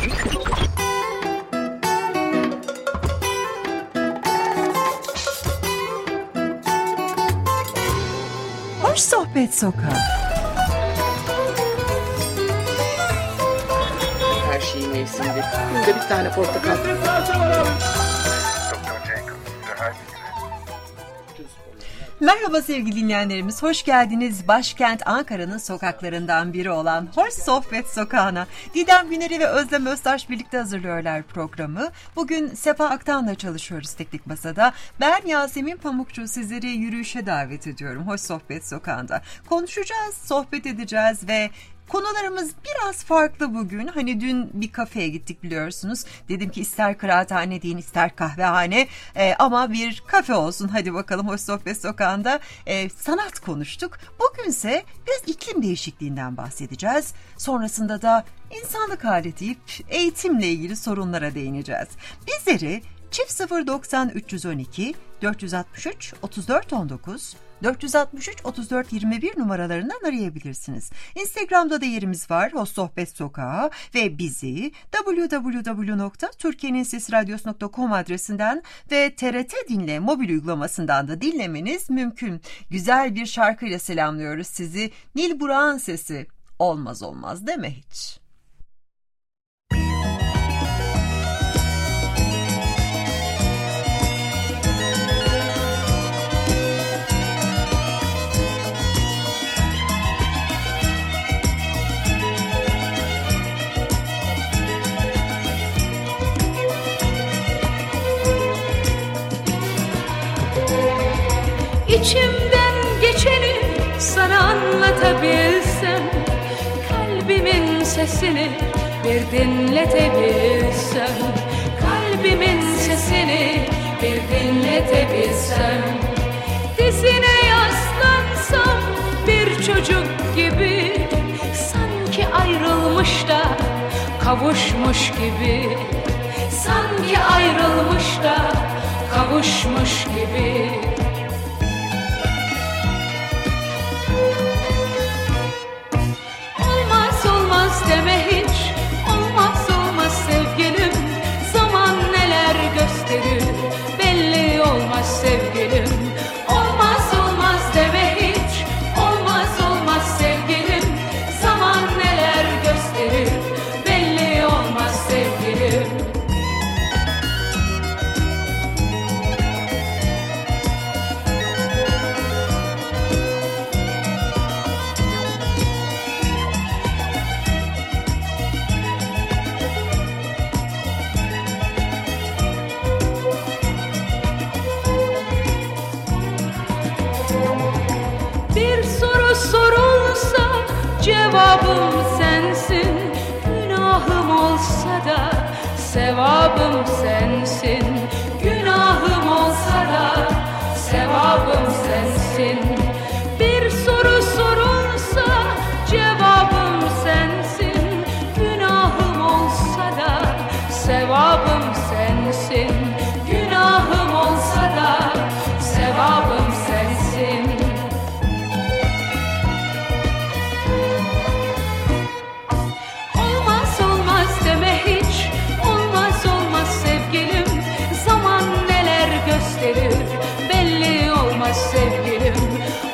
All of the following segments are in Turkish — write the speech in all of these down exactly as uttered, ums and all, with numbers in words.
Hoş Sohbet Sokağı. Her şeyin mevsiminde. Günde bir tane portakal. Merhaba sevgili dinleyenlerimiz, hoş geldiniz. Başkent Ankara'nın sokaklarından biri olan Hoş Sohbet Sokağı'na. Didem Güner'i ve Özlem Öztaş birlikte hazırlıyorlar programı. Bugün Sefa Aktan'la çalışıyoruz Teknik Masa'da. Ben Yasemin Pamukçu, sizleri yürüyüşe davet ediyorum Hoş Sohbet Sokağı'nda. Konuşacağız, sohbet edeceğiz ve konularımız biraz farklı bugün. Hani dün bir kafeye gittik biliyorsunuz. Dedim ki ister kıraathane deyin ister kahvehane ee, ama bir kafe olsun. Hadi bakalım Hoş Sohbet Sokağı'nda ee, sanat konuştuk. Bugünse biraz iklim değişikliğinden bahsedeceğiz. Sonrasında da insanlık hali deyip eğitimle ilgili sorunlara değineceğiz. Bizleri çift sıfır doksan üç yüz on iki dört altı üç otuz dört on dokuz dört altı üç otuz dört yirmi bir numaralarından arayabilirsiniz. Instagram'da da yerimiz var, Hoş Sohbet Sokağı, ve bizi double-u double-u double-u nokta türkiye'nin sesi radyosu nokta com adresinden ve T R T Dinle mobil uygulamasından da dinlemeniz mümkün. Güzel bir şarkıyla selamlıyoruz sizi. Nil Burak'ın sesi olmaz olmaz deme hiç. İçimden geçeni sana anlatabilsem, kalbimin sesini bir dinletebilsem, kalbimin sesini bir dinletebilsem, dizine yaslansam bir çocuk gibi, sanki ayrılmış da kavuşmuş gibi, sanki ayrılmış da kavuşmuş gibi. Deme hiç, olmaz olmaz sevgilim, zaman neler gösterir, belli olmaz sevgilim. Olmaz olmaz deme hiç, olmaz olmaz sevgilim, zaman neler gösterir, belli olmaz sevgilim. Cevabım sensin, günahım olsa da sevabım sensin. Günahım olsa da sevabım sensin. Bir soru sorulsa cevabım sensin. Günahım olsa da sevabım sensin. Günahım olsa da sevabım sensin. Belli olmaz sevgilim,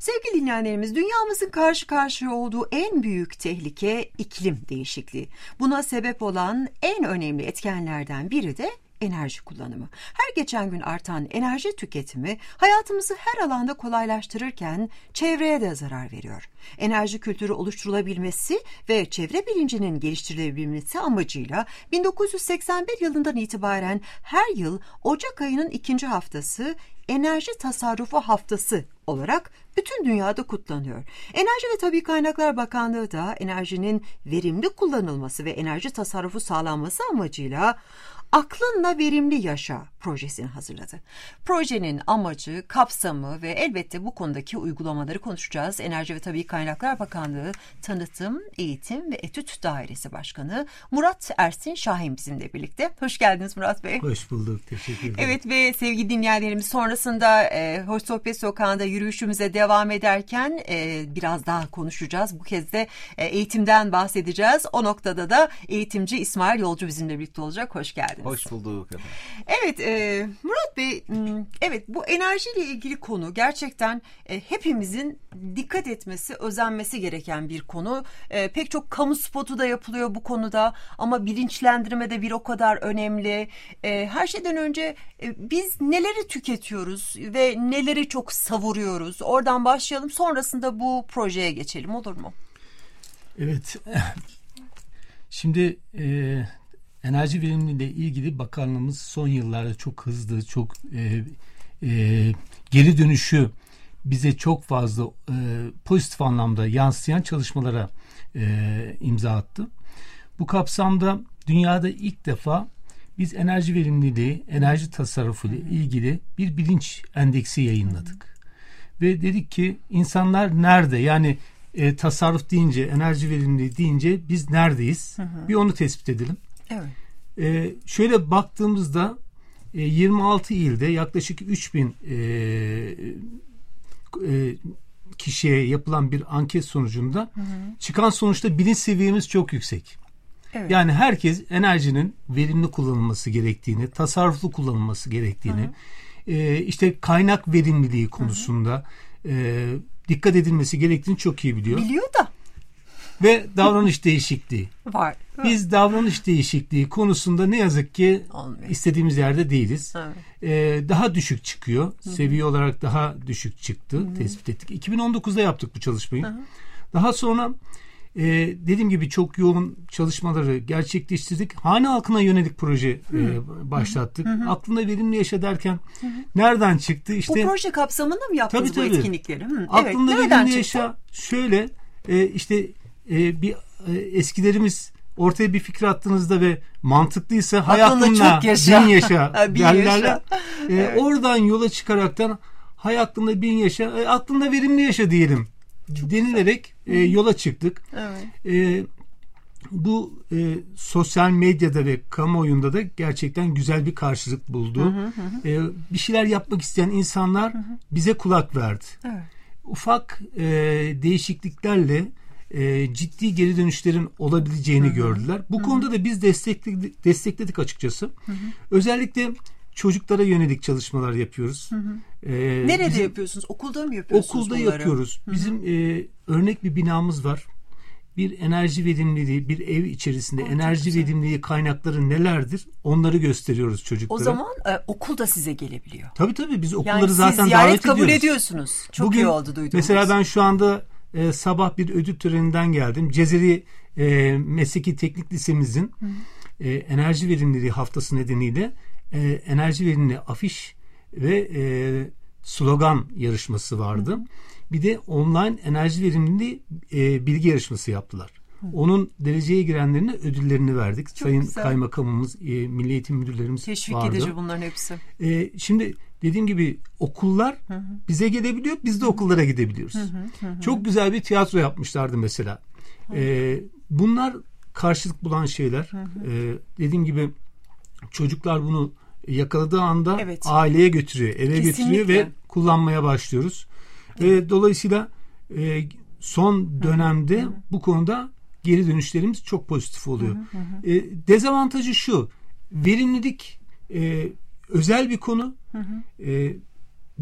Sevgili dinleyenlerimiz, dünyamızın karşı karşıya olduğu en büyük tehlike iklim değişikliği. Buna sebep olan en önemli etkenlerden biri de enerji kullanımı. Her geçen gün artan enerji tüketimi hayatımızı her alanda kolaylaştırırken çevreye de zarar veriyor. Enerji kültürü oluşturulabilmesi ve çevre bilincinin geliştirilebilmesi amacıyla bin dokuz yüz seksen bir yılından itibaren her yıl Ocak ayının ikinci haftası Enerji Tasarrufu Haftası olarak bütün dünyada kutlanıyor. Enerji ve Tabii Kaynaklar Bakanlığı da enerjinin verimli kullanılması ve enerji tasarrufu sağlanması amacıyla Aklınla Verimli Yaşa projesini hazırladı. Projenin amacı, kapsamı ve elbette bu konudaki uygulamaları konuşacağız. Enerji ve Tabii Kaynaklar Bakanlığı Tanıtım, Eğitim ve Etüt Dairesi Başkanı Murat Ersin Şahin bizimle birlikte. Hoş geldiniz Murat Bey. Hoş bulduk, teşekkür ederim. Evet ve sevgili dinleyenlerimiz, sonrasında e, Hoş Sohbet Sokağı'nda yürüyüşümüze devam ederken e, biraz daha konuşacağız. Bu kez de e, eğitimden bahsedeceğiz. O noktada da eğitimci İsmail Yolcu bizimle birlikte olacak. Hoş geldiniz. Hoş bulduk efendim. Evet e, Murat Bey, evet bu enerjiyle ilgili konu gerçekten e, hepimizin dikkat etmesi, özenmesi gereken bir konu. E, pek çok kamu spotu da yapılıyor bu konuda ama bilinçlendirme de bir o kadar önemli. E, her şeyden önce e, biz neleri tüketiyoruz ve neleri çok savuruyoruz? Oradan başlayalım, sonrasında bu projeye geçelim, olur mu? Evet. Şimdi e, enerji verimliliğiyle ilgili bakanlığımız son yıllarda çok hızlı, çok e, e, geri dönüşü bize çok fazla e, pozitif anlamda yansıyan çalışmalara e, imza attı. Bu kapsamda dünyada ilk defa biz enerji verimliliği, enerji tasarrufu ile ilgili bir bilinç endeksi yayınladık. Ve dedik ki insanlar nerede? Yani e, tasarruf deyince, enerji verimliliği deyince biz neredeyiz? Hı hı. Bir onu tespit edelim. Evet. E, şöyle baktığımızda e, yirmi altı ilde yaklaşık üç bin e, e, kişiye yapılan bir anket sonucunda hı hı. çıkan sonuçta bilinç seviyemiz çok yüksek. Evet. Yani herkes enerjinin verimli kullanılması gerektiğini, tasarruflu kullanılması gerektiğini, hı hı. E, işte kaynak verimliliği konusunda hı hı. E, dikkat edilmesi gerektiğini çok iyi biliyor. Biliyor da. Ve davranış değişikliği. Var. Biz davranış değişikliği konusunda ne yazık ki Olmuyor. istediğimiz yerde değiliz. Evet. Ee, daha düşük çıkıyor. Hı-hı. Seviye olarak daha düşük çıktı. Hı-hı. Tespit ettik. iki bin on dokuzda yaptık bu çalışmayı. Hı-hı. Daha sonra e, dediğim gibi çok yoğun çalışmaları gerçekleştirdik. Hane halkına yönelik proje e, başlattık. Hı-hı. Aklında verimli yaşa derken Hı-hı. nereden çıktı? İşte, bu proje kapsamında mı yaptınız tabii, bu tabii. etkinlikleri? Hı, Aklında evet. verimli çıktı? Yaşa şöyle e, işte e, bir e, eskilerimiz ortaya bir fikir attığınızda ve mantıklıysa hay aklında bin yaşa derlerler. E, evet. Oradan yola çıkaraktan hay aklında bin yaşa, e, aklında verimli yaşa diyelim çok denilerek e, yola çıktık. Evet. E, bu e, sosyal medyada ve kamuoyunda da gerçekten güzel bir karşılık buldu. Hı hı hı. E, bir şeyler yapmak isteyen insanlar hı hı. bize kulak verdi. Evet. Ufak e, değişikliklerle e, ciddi geri dönüşlerin olabileceğini hı hı. gördüler. Bu hı hı. konuda da biz destekledik, destekledik açıkçası. Hı hı. Özellikle çocuklara yönelik çalışmalar yapıyoruz. Hı hı. Ee, Nerede bizim, yapıyorsunuz? Okulda mı yapıyorsunuz Okulda bunları? yapıyoruz. Hı hı. Bizim e, örnek bir binamız var. Bir enerji verimliliği, bir ev içerisinde Aa, enerji verimliliği kaynakları nelerdir? Onları gösteriyoruz çocuklara. O zaman e, okul da size gelebiliyor. Tabii tabii biz okulları yani zaten davet ediyoruz. Yani siz ziyaret kabul ediyorsunuz. Çok Bugün, iyi oldu duyduğumuz. Mesela ben şu anda e, sabah bir ödül töreninden geldim. Cezeri e, Mesleki Teknik Lisemizin e, enerji verimliliği haftası nedeniyle e, enerji verimliliği afiş ve e, slogan yarışması vardı. Hı hı. Bir de online enerji verimliliği e, bilgi yarışması yaptılar. Hı. Onun dereceye girenlerine ödüllerini verdik. Çok Sayın güzel. Kaymakamımız, e, Milli Eğitim Müdürlerimiz Teşvik vardı. Teşvik edici bunların hepsi. E, şimdi dediğim gibi okullar hı hı. bize gelebiliyor, biz de okullara gidebiliyoruz. Hı hı hı. Çok güzel bir tiyatro yapmışlardı mesela. E, bunlar karşılık bulan şeyler. Hı hı. E, dediğim gibi çocuklar bunu yakaladığı anda evet. aileye götürüyor, eve Kesinlikle. götürüyor ve kullanmaya başlıyoruz. Ve dolayısıyla e, son dönemde hı hı. bu konuda geri dönüşlerimiz çok pozitif oluyor. Hı hı. E, dezavantajı şu, verimlilik e, özel bir konu. Hı hı. E, bir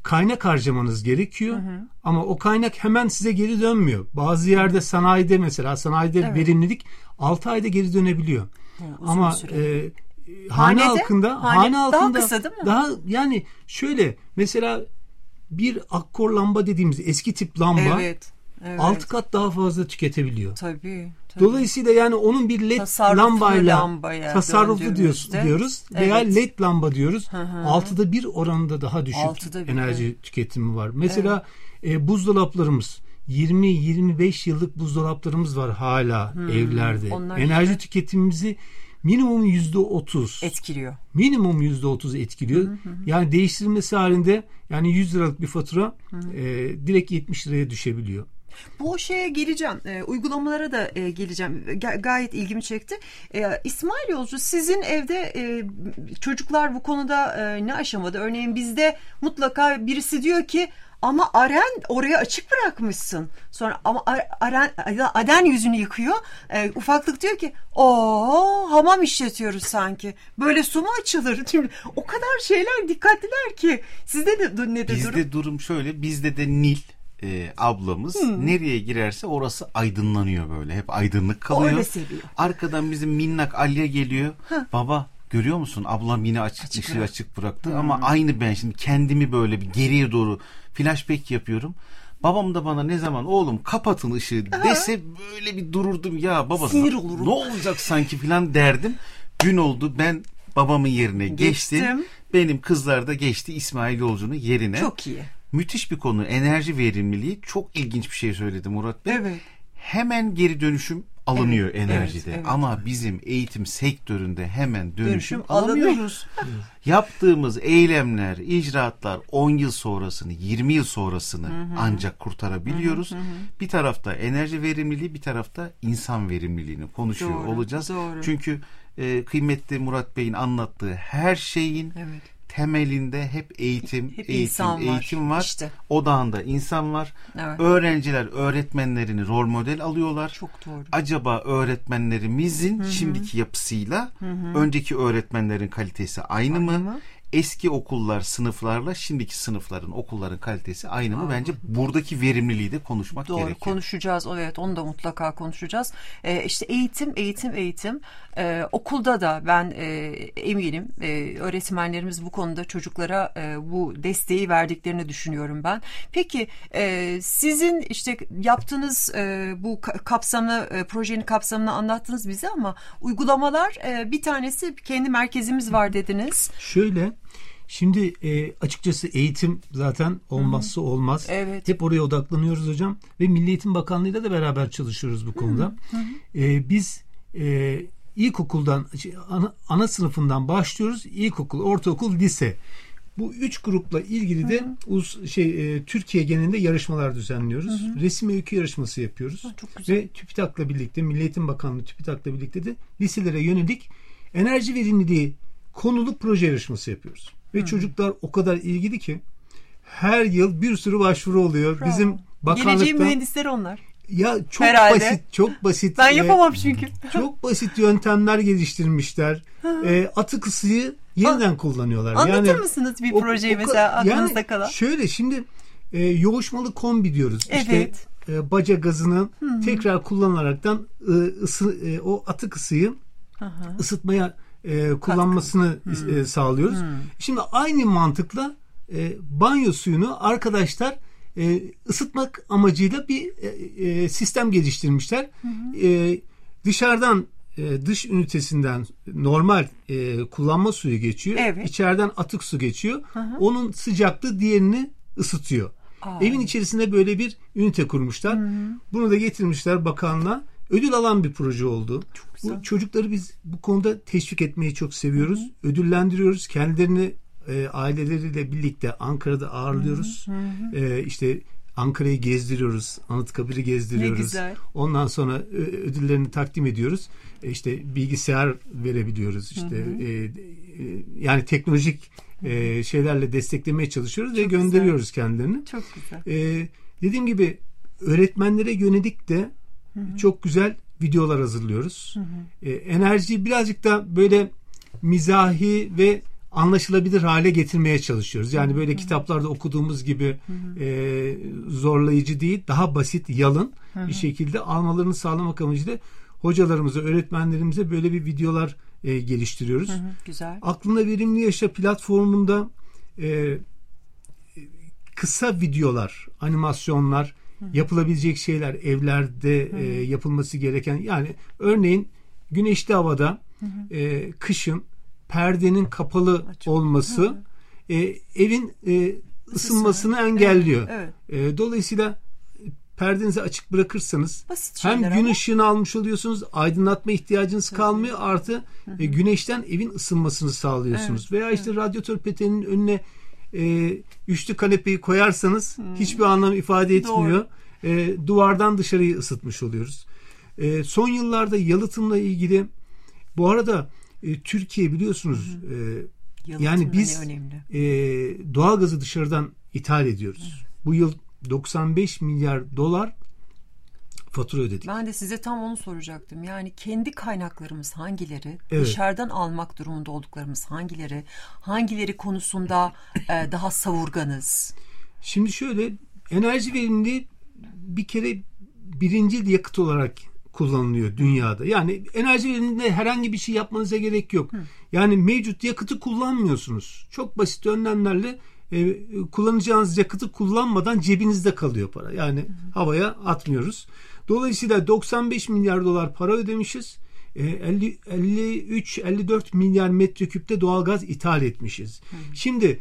kaynak harcamanız gerekiyor. Hı hı. Ama o kaynak hemen size geri dönmüyor. Bazı yerde sanayide mesela sanayide evet. verimlilik altı ayda geri dönebiliyor. Hı, ama e, hane Hanede, halkında hane, hane halkında daha kısa değil mi? Daha yani şöyle mesela bir akkor lamba dediğimiz eski tip lamba evet, evet. altı kat daha fazla tüketebiliyor. Tabii. Tabii. Dolayısıyla yani onun bir led tasarruflu lambayla tasarruflu diyoruz, diyoruz veya evet. led lamba diyoruz. Hı hı. altıda bir oranında daha düşük enerji evet. tüketimi var. Mesela evet. e, buzdolaplarımız yirmi yirmi beş yıllık buzdolaplarımız var hala hmm. evlerde. Onlar enerji işte. tüketimimizi minimum yüzde otuz etkiliyor. Minimum yüzde otuz etkiliyor. Hı hı. Yani değiştirilmesi halinde yani yüz liralık bir fatura e, direkt yetmiş liraya düşebiliyor. Bu şeye geleceğim, e, uygulamalara da e, geleceğim. G- gayet ilgimi çekti. E, İsmail Yolcu, sizin evde e, çocuklar bu konuda e, ne aşamada? Örneğin bizde mutlaka birisi diyor ki ama Aren oraya açık bırakmışsın. Sonra ama Aren Aden yüzünü yıkıyor. E, ufaklık diyor ki o hamam işletiyoruz sanki. Böyle su mu açılır? O kadar şeyler dikkatliler ki. Sizde de ne de bizde durum? Bizde durum şöyle. Bizde de Nil E, ablamız hmm. nereye girerse orası aydınlanıyor böyle. Hep aydınlık kalıyor. Arkadan bizim minnak Aliye geliyor. Hı. Baba görüyor musun? Ablam yine açık, açık ışığı açık bıraktı. Hmm. Ama aynı ben şimdi kendimi böyle bir geriye doğru flashback yapıyorum. Babam da bana ne zaman oğlum kapatın ışığı dese böyle bir dururdum. Ya baba ne olacak sanki falan derdim. Gün oldu, ben babamın yerine geçtim. geçtim. Benim kızlar da geçti İsmail Yolcu'nun yerine. Çok iyi. Müthiş bir konu. Enerji verimliliği. Çok ilginç bir şey söyledi Murat Bey. Evet. Hemen geri dönüşüm alınıyor evet, enerjide. Evet, evet. Ama bizim eğitim sektöründe hemen dönüşüm, dönüşüm alamıyoruz. Yaptığımız eylemler, icraatlar on yıl sonrasını, yirmi yıl sonrasını hı hı. ancak kurtarabiliyoruz. Hı hı hı. Bir tarafta enerji verimliliği, bir tarafta insan verimliliğini konuşuyor doğru, olacağız. Doğru. Çünkü e, kıymetli Murat Bey'in anlattığı her şeyin evet. temelinde hep eğitim, hep eğitim, var. eğitim var. İşte. Odağında insan var. Evet. Öğrenciler öğretmenlerini rol model alıyorlar. Çok doğru. Acaba öğretmenlerimizin Hı-hı. şimdiki yapısıyla Hı-hı. önceki öğretmenlerin kalitesi aynı, aynı mı? mı? Eski okullar sınıflarla şimdiki sınıfların, okulların kalitesi aynı mı? Aa. Bence buradaki verimliliği de konuşmak Doğru, gerekiyor. Konuşacağız. Evet, onu da mutlaka konuşacağız. Ee, işte eğitim, eğitim, eğitim. Ee, okulda da ben e, eminim e, öğretmenlerimiz bu konuda çocuklara e, bu desteği verdiklerini düşünüyorum ben. Peki e, sizin işte yaptığınız e, bu kapsamlı e, projenin kapsamını anlattınız bize ama uygulamalar e, bir tanesi kendi merkezimiz var dediniz. Şöyle. Şimdi e, açıkçası eğitim zaten olmazsa Hı-hı. olmaz. Evet. Hep oraya odaklanıyoruz hocam. Ve Milli Eğitim Bakanlığı'yla da beraber çalışıyoruz bu konuda. E, biz e, ilkokuldan, ana, ana sınıfından başlıyoruz. İlkokul, ortaokul, lise. Bu üç grupla ilgili de uz, şey e, Türkiye genelinde yarışmalar düzenliyoruz. Hı-hı. Resim öykü yarışması yapıyoruz. Ha, çok güzel. Ve TÜBİTAK'la birlikte, Milli Eğitim Bakanlığı TÜBİTAK'la birlikte de liselere yönelik enerji verimliliği konulu proje yarışması yapıyoruz. Ve hmm. çocuklar o kadar ilgili ki her yıl bir sürü başvuru oluyor. Bravo. Bizim bakanlıktan. Geleceğin mühendisleri onlar. Ya çok Herhalde. basit, çok basit. Ben yapamam çünkü. Çok basit yöntemler geliştirmişler. e, atık ısıyı yeniden A- kullanıyorlar. Anlatır yani, bir o, projeyi o, mesela aklınızda yani kalan? Şöyle şimdi e, yoğuşmalı kombi diyoruz. Evet. İşte e, baca gazını hmm. tekrar kullanılaraktan e, ısı, e, o atık ısıyı Aha. ısıtmaya E, kullanmasını hmm. e, sağlıyoruz. Hmm. Şimdi aynı mantıkla e, banyo suyunu arkadaşlar e, ısıtmak amacıyla bir e, e, sistem geliştirmişler. Hmm. E, dışarıdan e, dış ünitesinden normal e, kullanma suyu geçiyor. Evet. İçeriden atık su geçiyor. Hmm. Onun sıcaklığı diğerini ısıtıyor. Aa. Evin içerisinde böyle bir ünite kurmuşlar. Hmm. Bunu da getirmişler bakanlığa. Ödül alan bir proje oldu. Bu çocukları biz bu konuda teşvik etmeyi çok seviyoruz. Hı hı. Ödüllendiriyoruz. Kendilerini e, aileleriyle birlikte Ankara'da ağırlıyoruz. Hı hı. E, işte Ankara'yı gezdiriyoruz. Anıtkabir'i gezdiriyoruz. Ondan sonra e, ödüllerini takdim ediyoruz. E, işte bilgisayar verebiliyoruz. İşte hı hı. E, e, yani teknolojik e, şeylerle desteklemeye çalışıyoruz çok ve gönderiyoruz güzel. Kendilerini. Çok güzel. E, dediğim gibi öğretmenlere yönelik de Hı hı. çok güzel videolar hazırlıyoruz. Hı hı. Ee, enerjiyi birazcık da böyle mizahi ve anlaşılabilir hale getirmeye çalışıyoruz. Yani böyle kitaplarda okuduğumuz gibi e, zorlayıcı değil, daha basit, yalın bir şekilde almalarını sağlamak amacıyla hocalarımıza, öğretmenlerimize böyle bir videolar e, geliştiriyoruz. Hı hı, güzel. Aklına Verimli Yaşa platformunda e, kısa videolar, animasyonlar, hı. yapılabilecek şeyler, evlerde e, yapılması gereken, yani örneğin güneşli havada hı hı. E, kışın perdenin kapalı Açık. olması hı hı. E, evin e, ısınmasını engelliyor. Evet, evet. E, dolayısıyla perdenizi açık bırakırsanız hem gün ama. ışığını almış oluyorsunuz, aydınlatma ihtiyacınız Tabii. kalmıyor, artı hı hı. E, güneşten evin ısınmasını sağlıyorsunuz. Evet, Veya işte evet. radyatör peteğinin önüne e, üçlü kanepeyi koyarsanız hmm. hiçbir anlam ifade etmiyor. E, duvardan dışarıyı ısıtmış oluyoruz. E, son yıllarda yalıtımla ilgili, bu arada e, Türkiye biliyorsunuz e, yani biz e, doğalgazı dışarıdan ithal ediyoruz. Hmm. Bu yıl doksan beş milyar dolar fatura ödedik. Ben de size tam onu soracaktım. Yani kendi kaynaklarımız hangileri? Evet. Dışarıdan almak durumunda olduklarımız hangileri? Hangileri konusunda e, daha savurganız? Şimdi şöyle, enerji verimliliği bir kere birincil yakıt olarak kullanılıyor dünyada. Yani enerji verimliliğinde herhangi bir şey yapmanıza gerek yok. Hı. Yani mevcut yakıtı kullanmıyorsunuz. Çok basit önlemlerle e, kullanacağınız yakıtı kullanmadan cebinizde kalıyor para. Yani hı hı. havaya atmıyoruz. Dolayısıyla doksan beş milyar dolar para ödemişiz. elli, elli üç elli dört milyar metreküpte doğalgaz ithal etmişiz. Hı. Şimdi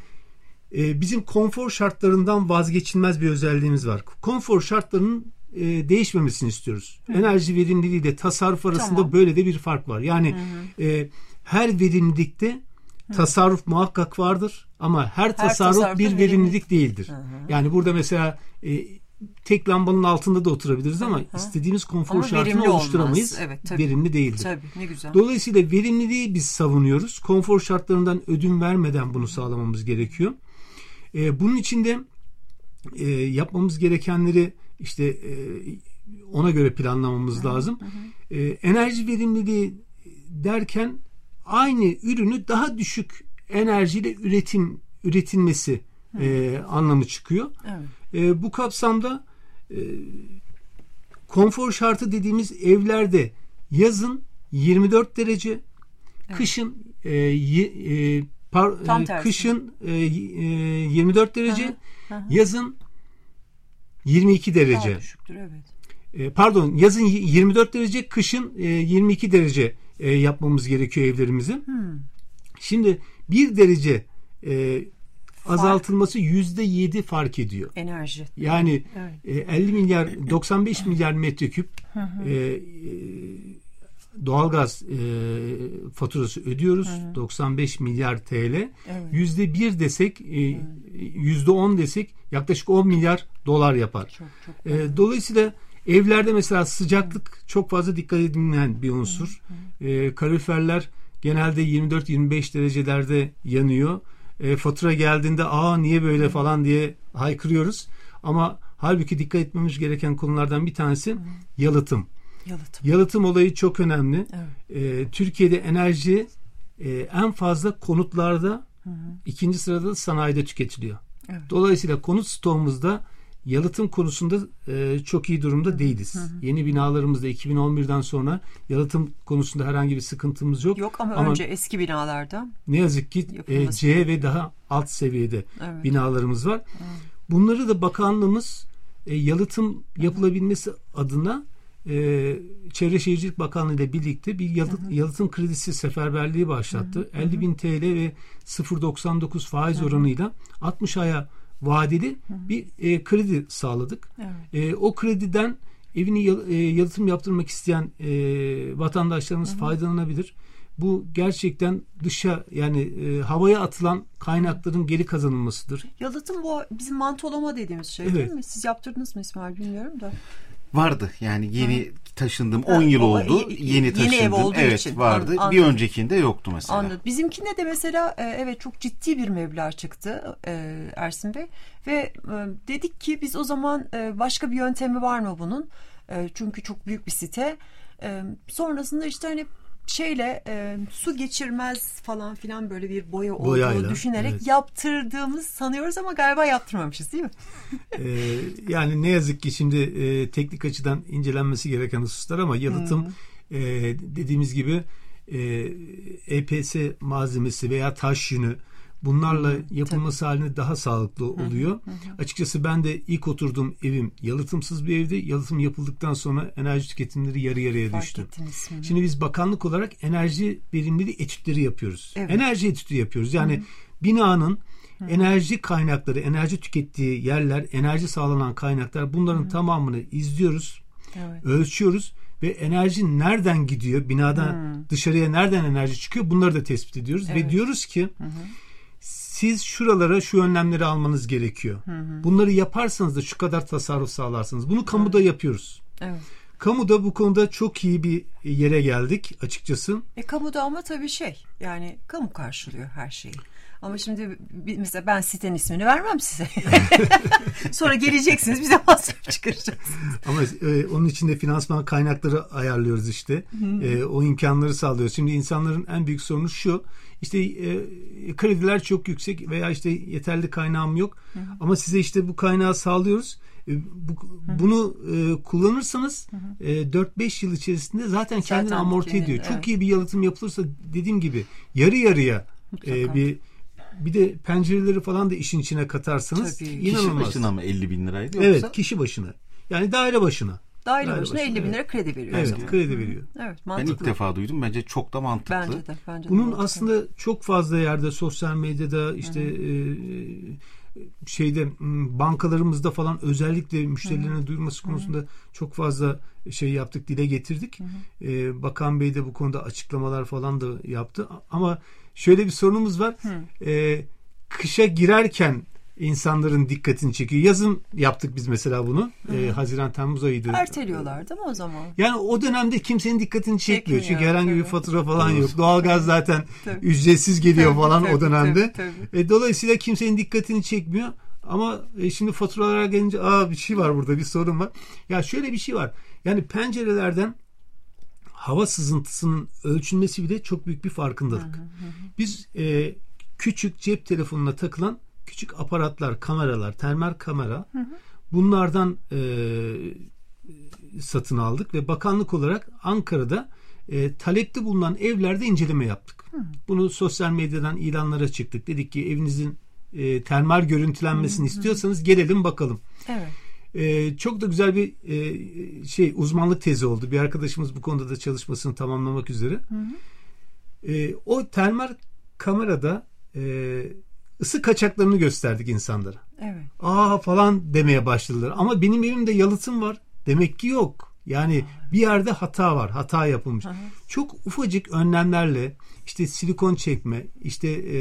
e, bizim konfor şartlarından vazgeçilmez bir özelliğimiz var. Konfor şartlarının e, değişmemesini istiyoruz. Hı. Enerji verimliliği ile tasarruf arasında tamam. böyle de bir fark var. Yani hı hı. E, her verimlilikte hı. tasarruf muhakkak vardır ama her, her tasarruf, tasarruf bir verimlilik değildir. Hı hı. Yani burada mesela e, tek lambanın altında da oturabiliriz ama Hı-hı. istediğimiz konfor ama şartını oluşturamayız. Evet, verimli değildir. Tabii, ne güzel. Dolayısıyla verimliliği biz savunuyoruz. Konfor şartlarından ödün vermeden bunu sağlamamız gerekiyor. Ee, bunun için de e, yapmamız gerekenleri işte e, ona göre planlamamız Hı-hı. lazım. Hı-hı. E, enerji verimliliği derken aynı ürünü daha düşük enerjiyle üretim üretilmesi e, anlamı çıkıyor. Evet. E, bu kapsamda e, konfor şartı dediğimiz evlerde yazın yirmi dört derece, evet. kışın e, e, par, e, kışın e, yirmi dört derece, hı hı. yazın yirmi iki derece. Daha düşüktür, evet. E, pardon, yazın yirmi dört derece, kışın e, yirmi iki derece e, yapmamız gerekiyor evlerimizi. Hmm. Şimdi bir derece e, azaltılması yüzde yedi fark ediyor. Enerji. Yani evet. e, elli milyar, doksan beş milyar metreküp e, e, doğalgaz e, faturası ödüyoruz. Hı hı. doksan beş milyar T L. Evet. yüzde bir desek, e, yüzde on desek yaklaşık on milyar dolar yapar. Çok, çok e, dolayısıyla evlerde mesela sıcaklık hı. çok fazla dikkat edilen bir unsur. Hı hı. E, kaloriferler genelde yirmi dört yirmi beş derecelerde yanıyor. E, fatura geldiğinde aa niye böyle falan diye haykırıyoruz. Ama halbuki dikkat etmemiz gereken konulardan bir tanesi yalıtım. Yalıtım, yalıtım olayı çok önemli. Evet. E, Türkiye'de enerji e, en fazla konutlarda, hı hı. ikinci sırada da sanayide tüketiliyor. Evet. Dolayısıyla konut stoğumuzda yalıtım konusunda e, çok iyi durumda değiliz. Hı hı. Yeni binalarımızda iki bin on birden sonra yalıtım konusunda herhangi bir sıkıntımız yok. Yok ama, ama önce eski binalarda ne yazık ki e, C ve daha alt seviyede evet. binalarımız var. Evet. Bunları da bakanlığımız e, yalıtım yapılabilmesi hı hı. adına e, Çevre Şehircilik Bakanlığı ile birlikte bir yalıt, hı hı. yalıtım kredisi seferberliği başlattı. Hı hı. elli bin T L ve sıfır virgül doksan dokuz faiz hı hı. oranıyla altmış aya vadeli bir e, kredi sağladık. Evet. E, o krediden evini yal, e, yalıtım yaptırmak isteyen e, vatandaşlarımız hı hı. faydalanabilir. Bu gerçekten dışa yani e, havaya atılan kaynakların geri kazanılmasıdır. Yalıtım bu bizim mantolama dediğimiz şey evet. değil mi? Siz yaptırdınız mı İsmail bilmiyorum da. Vardı yani yeni hı. taşındım on yıl oldu. Yeni, yeni taşındım. Yeni ev olduğu evet, için. Vardı. Anladım. Bir öncekinde yoktu mesela. Anladım. Bizimkinde de mesela evet çok ciddi bir meblağ çıktı Ersin Bey ve dedik ki biz o zaman başka bir yöntemi var mı bunun? Çünkü çok büyük bir site. Sonrasında işte hani şeyle e, su geçirmez falan filan böyle bir boya olduğunu Boyayla, düşünerek evet. yaptırdığımız sanıyoruz ama galiba yaptırmamışız değil mi? ee, yani ne yazık ki şimdi e, teknik açıdan incelenmesi gereken hususlar ama yalıtım hmm. e, dediğimiz gibi e, E P S malzemesi veya taş yünü bunlarla hı, yapılması tabii. halinde daha sağlıklı oluyor. Hı, hı, hı. Açıkçası ben de ilk oturduğum evim yalıtımsız bir evdi. Yalıtım yapıldıktan sonra enerji tüketimleri yarı yarıya Fark düştü. Şimdi biz bakanlık olarak enerji verimliliği etütleri yapıyoruz. Evet. Enerji etütü yapıyoruz. Yani hı. binanın hı. enerji kaynakları, enerji tükettiği yerler, enerji sağlanan kaynaklar bunların hı. tamamını izliyoruz. Evet. Ölçüyoruz. Ve enerji nereden gidiyor? Binadan hmm. dışarıya nereden enerji çıkıyor? Bunları da tespit ediyoruz. Evet. Ve diyoruz ki hı hı. siz şuralara şu önlemleri almanız gerekiyor. Hı hı. Bunları yaparsanız da şu kadar tasarruf sağlarsınız. Bunu kamuda evet. yapıyoruz. Evet. Kamuda bu konuda çok iyi bir yere geldik açıkçası. E kamuda ama tabii şey yani kamu karşılıyor her şeyi. Ama şimdi mesela ben sitenin ismini vermem size. Sonra geleceksiniz bize masraf çıkaracaksınız. Ama e, onun için de finansman kaynakları ayarlıyoruz işte. E, o imkanları sağlıyoruz. Şimdi insanların en büyük sorunu şu. İşte e, krediler çok yüksek veya işte yeterli kaynağım yok. Hı hı. Ama size işte bu kaynağı sağlıyoruz. E, bu, bunu e, kullanırsanız e, dört beş yıl içerisinde zaten, zaten kendini amorti kendini, ediyor. Evet. Çok iyi bir yalıtım yapılırsa dediğim gibi yarı yarıya e, bir bir de pencereleri falan da işin içine katarsanız tabii. inanılmaz. Kişi başına mı elli bin liraydı yoksa? Evet, kişi başına. Yani daire başına. Daire, daire başına, başına elli bin lira kredi veriyor. Evet, kredi veriyor. Evet, mantıklı. Ben ilk defa duydum. Bence çok da mantıklı. Bence de. Bence de Bunun mantıklı. Aslında çok fazla yerde sosyal medyada işte e, şeyde bankalarımızda falan özellikle müşterilerine duyurması konusunda hı hı. çok fazla şey yaptık, dile getirdik. Hı hı. E, Bakan Bey de bu konuda açıklamalar falan da yaptı. Ama şöyle bir sorunumuz var. E, kışa girerken insanların dikkatini çekiyor. Yazın yaptık biz mesela bunu. E, Haziran Temmuz ayıydı. Erteliyorlar değil mi o zaman? Yani o dönemde kimsenin dikkatini çekmiyor. Çekmiyor, çünkü herhangi tabii. bir fatura falan yok. Doğalgaz zaten tabii. ücretsiz geliyor tabii, falan tabii, o dönemde. Tabii, tabii. E, dolayısıyla kimsenin dikkatini çekmiyor. Ama e, şimdi faturalara gelince aa bir şey var burada, bir sorun var. Ya şöyle bir şey var. Yani pencerelerden hava sızıntısının ölçülmesi bile çok büyük bir farkındalık. Hı hı hı. Biz e, küçük cep telefonuna takılan küçük aparatlar, kameralar, termal kamera hı hı. bunlardan e, satın aldık ve bakanlık olarak Ankara'da e, talepte bulunan evlerde inceleme yaptık. Hı. Bunu sosyal medyadan ilanlara çıktık. Dedik ki evinizin e, termal görüntülenmesini hı hı. istiyorsanız gelelim bakalım. Evet. Ee, çok da güzel bir e, şey uzmanlık tezi oldu. Bir arkadaşımız bu konuda da çalışmasını tamamlamak üzere. Hı hı. E, o termal kamerada e, ısı kaçaklarını gösterdik insanlara. Evet. Aa falan demeye başladılar. Ama benim evimde yalıtım var. Demek ki yok. Yani bir yerde hata var. Hata yapılmış. Hı hı. Çok ufacık önlemlerle işte silikon çekme, işte e,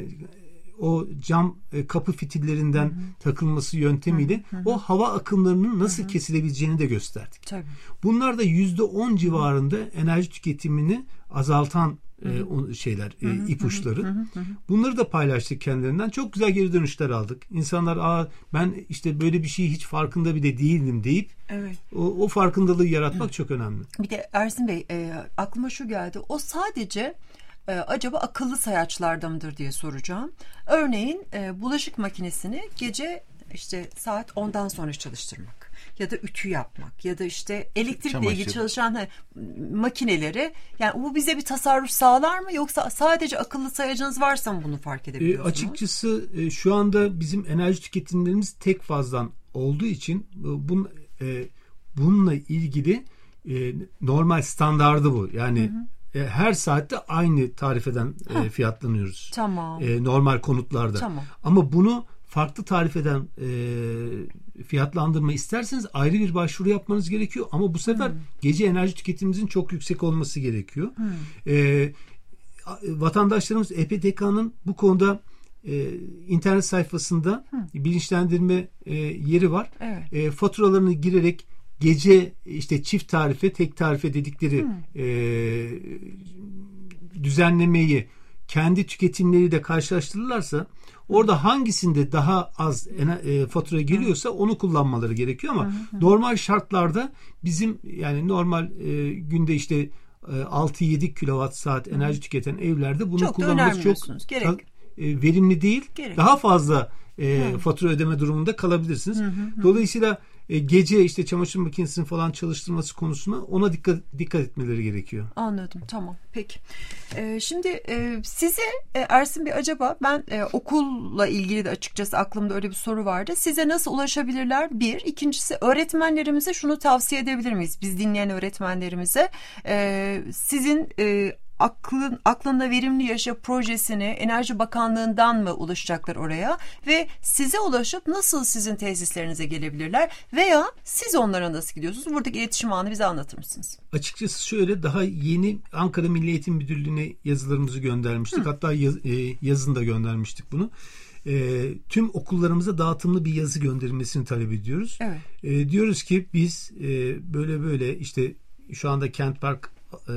o cam e, kapı fitillerinden hı hı. takılması yöntemiyle hı hı. o hava akımlarının nasıl hı hı. kesilebileceğini de gösterdik. Tabii. Bunlar da yüzde on civarında enerji tüketimini azaltan e, o şeyler, hı hı. e, ipuçları. Hı hı. Hı hı. Bunları da paylaştık kendilerinden. Çok güzel geri dönüşler aldık. İnsanlar aa ben işte böyle bir şey hiç farkında bile değildim deyip evet. o, o farkındalığı yaratmak hı. çok önemli. Bir de Ersin Bey e, aklıma şu geldi. O sadece Ee, acaba akıllı sayaçlarda mıdır diye soracağım. Örneğin e, bulaşık makinesini gece işte saat ondan sonra çalıştırmak ya da ütü yapmak ya da işte elektrikle Çamaşır. ilgili çalışan he, makineleri, yani bu bize bir tasarruf sağlar mı, yoksa sadece akıllı sayacınız varsa mı bunu fark edebiliyorsunuz? E, açıkçası e, şu anda bizim enerji tüketimlerimiz tek fazdan olduğu için e, bun, e, bununla ilgili e, normal standardı bu. Yani hı hı. her saatte aynı tarifeden e, fiyatlanıyoruz. Tamam. E, normal konutlarda. Tamam. Ama bunu farklı tarifeden e, fiyatlandırma isterseniz ayrı bir başvuru yapmanız gerekiyor. Ama bu sefer hmm. gece enerji tüketimimizin çok yüksek olması gerekiyor. Hmm. E, vatandaşlarımız E P D K'nın bu konuda e, internet sayfasında hmm. bilinçlendirme e, yeri var. Evet. E, faturalarını girerek gece işte çift tarife, tek tarife dedikleri hmm. e, düzenlemeyi kendi tüketimleriyle karşılaştırırlarsa orada hangisinde daha az e, fatura geliyorsa onu kullanmaları gerekiyor ama hmm. normal şartlarda bizim yani normal e, günde işte altı yedi kilowatt saat enerji tüketen evlerde bunu çok kullanması çok gerek. E, verimli değil. Gerek. Daha fazla e, fatura ödeme durumunda kalabilirsiniz. Hı hı hı. Dolayısıyla e, gece işte çamaşır makinesini falan çalıştırması konusunda ona dikkat dikkat etmeleri gerekiyor. Anladım. Tamam. Peki. Ee, şimdi e, size e, Ersin Bey, acaba ben e, okulla ilgili de açıkçası aklımda öyle bir soru vardı. Size nasıl ulaşabilirler? Bir. İkincisi, öğretmenlerimize şunu tavsiye edebilir miyiz? Biz dinleyen öğretmenlerimize e, sizin e, Aklın, aklında verimli yaşa projesini Enerji Bakanlığı'ndan mı ulaşacaklar oraya ve size ulaşıp nasıl sizin tesislerinize gelebilirler veya siz onlara nasıl gidiyorsunuz? Buradaki iletişim ağını bize anlatır mısınız? Açıkçası şöyle, daha yeni Ankara Milli Eğitim Müdürlüğü'ne yazılarımızı göndermiştik. Hı. Hatta yaz, e, yazın da göndermiştik bunu. E, tüm okullarımıza dağıtımlı bir yazı gönderilmesini talep ediyoruz. Evet. E, diyoruz ki biz e, böyle böyle işte şu anda Kent Park e,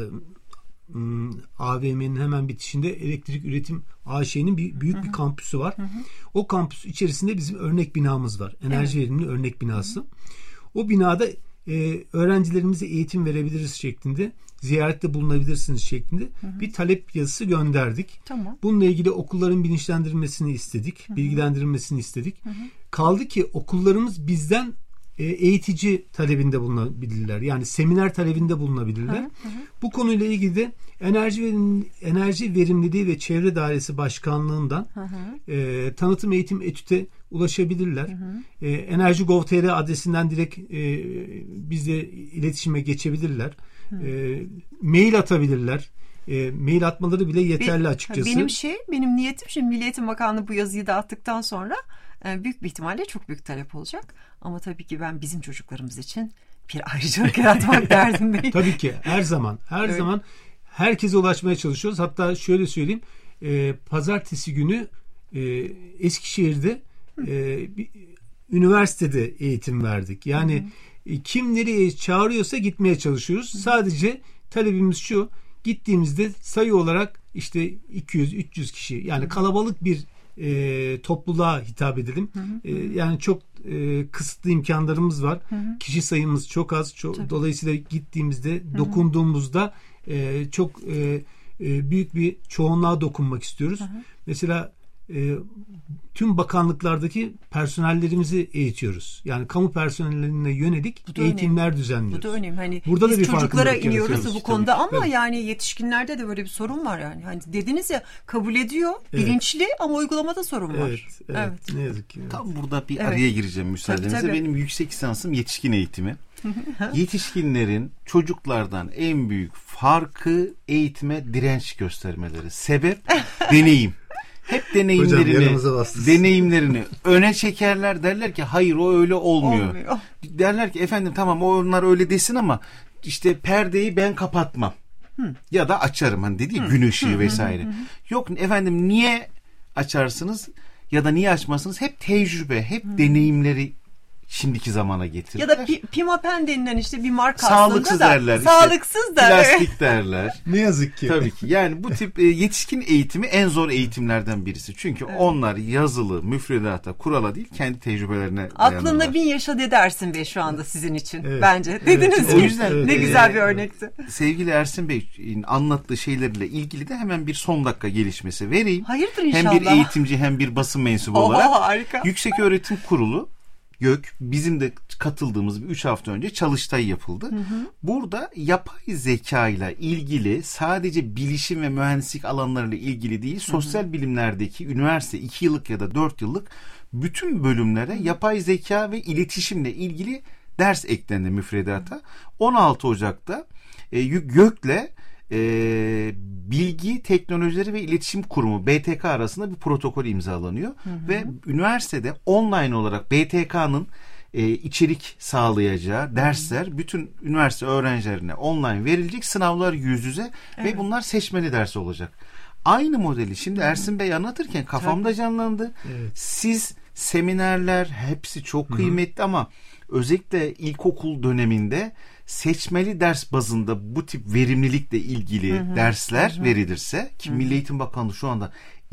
A V M'nin hemen bitişinde Elektrik Üretim A Ş'nin bir büyük hı hı. bir kampüsü var. Hı hı. O kampüs içerisinde bizim örnek binamız var. Enerji evet. verimli örnek binası. Hı hı. O binada e, öğrencilerimize eğitim verebiliriz şeklinde, ziyarette bulunabilirsiniz şeklinde hı hı. bir talep yazısı gönderdik. Tamam. Bununla ilgili okulların bilinçlendirilmesini istedik, hı hı. bilgilendirilmesini istedik. Hı hı. Kaldı ki okullarımız bizden eğitici talebinde bulunabilirler. Yani seminer talebinde bulunabilirler. Hı hı. Bu konuyla ilgili de Enerji Verim, Enerji Verimliliği ve Çevre Dairesi Başkanlığı'ndan hı hı. E, tanıtım eğitim etüte ulaşabilirler. Hı hı. E, enerji nokta gov nokta tr adresinden direkt e, bizle iletişime geçebilirler. E, mail atabilirler. E, mail atmaları bile yeterli açıkçası. Benim şey, benim niyetim şimdi Milli Eğitim Bakanlığı bu yazıyı dağıttıktan sonra büyük bir ihtimalle çok büyük talep olacak. Ama tabii ki ben bizim çocuklarımız için bir ayrıcalık yaratmak derdindeyim. Tabii ki her zaman her evet. zaman herkese ulaşmaya çalışıyoruz. Hatta şöyle söyleyeyim, e, pazartesi günü e, Eskişehir'de e, bir, üniversitede eğitim verdik. Yani e, kim nereye çağırıyorsa gitmeye çalışıyoruz. Hı. Sadece talebimiz şu: gittiğimizde sayı olarak işte iki yüz üç yüz kişi, yani kalabalık bir E, topluluğa hitap edelim. Hı hı. E, yani çok e, kısıtlı imkanlarımız var. Hı hı. Kişi sayımız çok az. Çok, dolayısıyla gittiğimizde, hı hı. dokunduğumuzda e, çok e, e, büyük bir çoğunluğa dokunmak istiyoruz. Hı hı. Mesela e, tüm bakanlıklardaki personellerimizi eğitiyoruz. Yani kamu personellerine yönelik eğitimler önemli. düzenliyoruz. Bu da önemli. Hani burada biz da bir çocuklara iniyoruz bu konuda ama evet. yani yetişkinlerde de böyle bir sorun var yani. Hani dediniz ya, kabul ediyor, evet. bilinçli ama uygulamada sorun var. Evet, evet. evet. Ne yazık ki. Evet. Tam burada bir evet. araya gireceğim müsaadenizle. Tabii, tabii. Benim yüksek lisansım yetişkin eğitimi. Yetişkinlerin çocuklardan en büyük farkı eğitime direnç göstermeleri. Sebep deneyim. Hep deneyimlerini Hocam, deneyimlerini öne çekerler, derler ki hayır o öyle olmuyor. olmuyor. Derler ki efendim tamam onlar öyle desin ama işte perdeyi ben kapatmam. Hı. Ya da açarım, hani dedi ya, gün ışığı hı, vesaire. Hı, hı, hı. Yok efendim niye açarsınız ya da niye açmazsınız? Hep tecrübe, hep hı. deneyimleri şimdiki zamana getirdiler. Ya da pi, Pimapen denilen işte bir marka sağlıksız aslında da. derler. Sağlıksız işte, der. Plastik derler. Ne yazık ki. Tabii ki. Yani bu tip e, yetişkin eğitimi en zor eğitimlerden birisi. Çünkü evet. onlar yazılı, müfredata, kurala değil, kendi tecrübelerine dayanırlar. Aklında bin yaşa de Ersin Bey şu anda sizin için evet. bence. Dediniz evet. O yüzden evet. ne güzel e, bir örnekti. Sevgili Ersin Bey'in anlattığı şeylerle ilgili de hemen bir son dakika gelişmesi vereyim. Hayırdır inşallah. Hem bir eğitimci hem bir basın mensubu Oha, olarak. Harika. Yükseköğretim Kurulu YÖK, bizim de katıldığımız üç hafta önce çalıştay yapıldı. Hı hı. Burada yapay zeka ile ilgili sadece bilişim ve mühendislik alanlarıyla ilgili değil, sosyal hı hı. bilimlerdeki üniversite iki yıllık ya da dört yıllık bütün bölümlere yapay zeka ve iletişimle ilgili ders eklendi müfredata. on altı Ocak'ta e, YÖK'le E, Bilgi Teknolojileri ve İletişim Kurumu B T K arasında bir protokol imzalanıyor. Hı hı. Ve üniversitede online olarak B T K'nın e, içerik sağlayacağı dersler hı hı. bütün üniversite öğrencilerine online verilecek, sınavlar yüz yüze evet. ve bunlar seçmeli ders olacak. Aynı modeli şimdi hı hı. Ersin Bey anlatırken kafamda Tabii. canlandı. Evet. Siz seminerler hepsi çok hı hı. kıymetli ama özellikle ilkokul döneminde seçmeli ders bazında bu tip verimlilikle ilgili hı hı, dersler hı hı. verilirse ki hı hı. Milli Eğitim Bakanlığı şu anda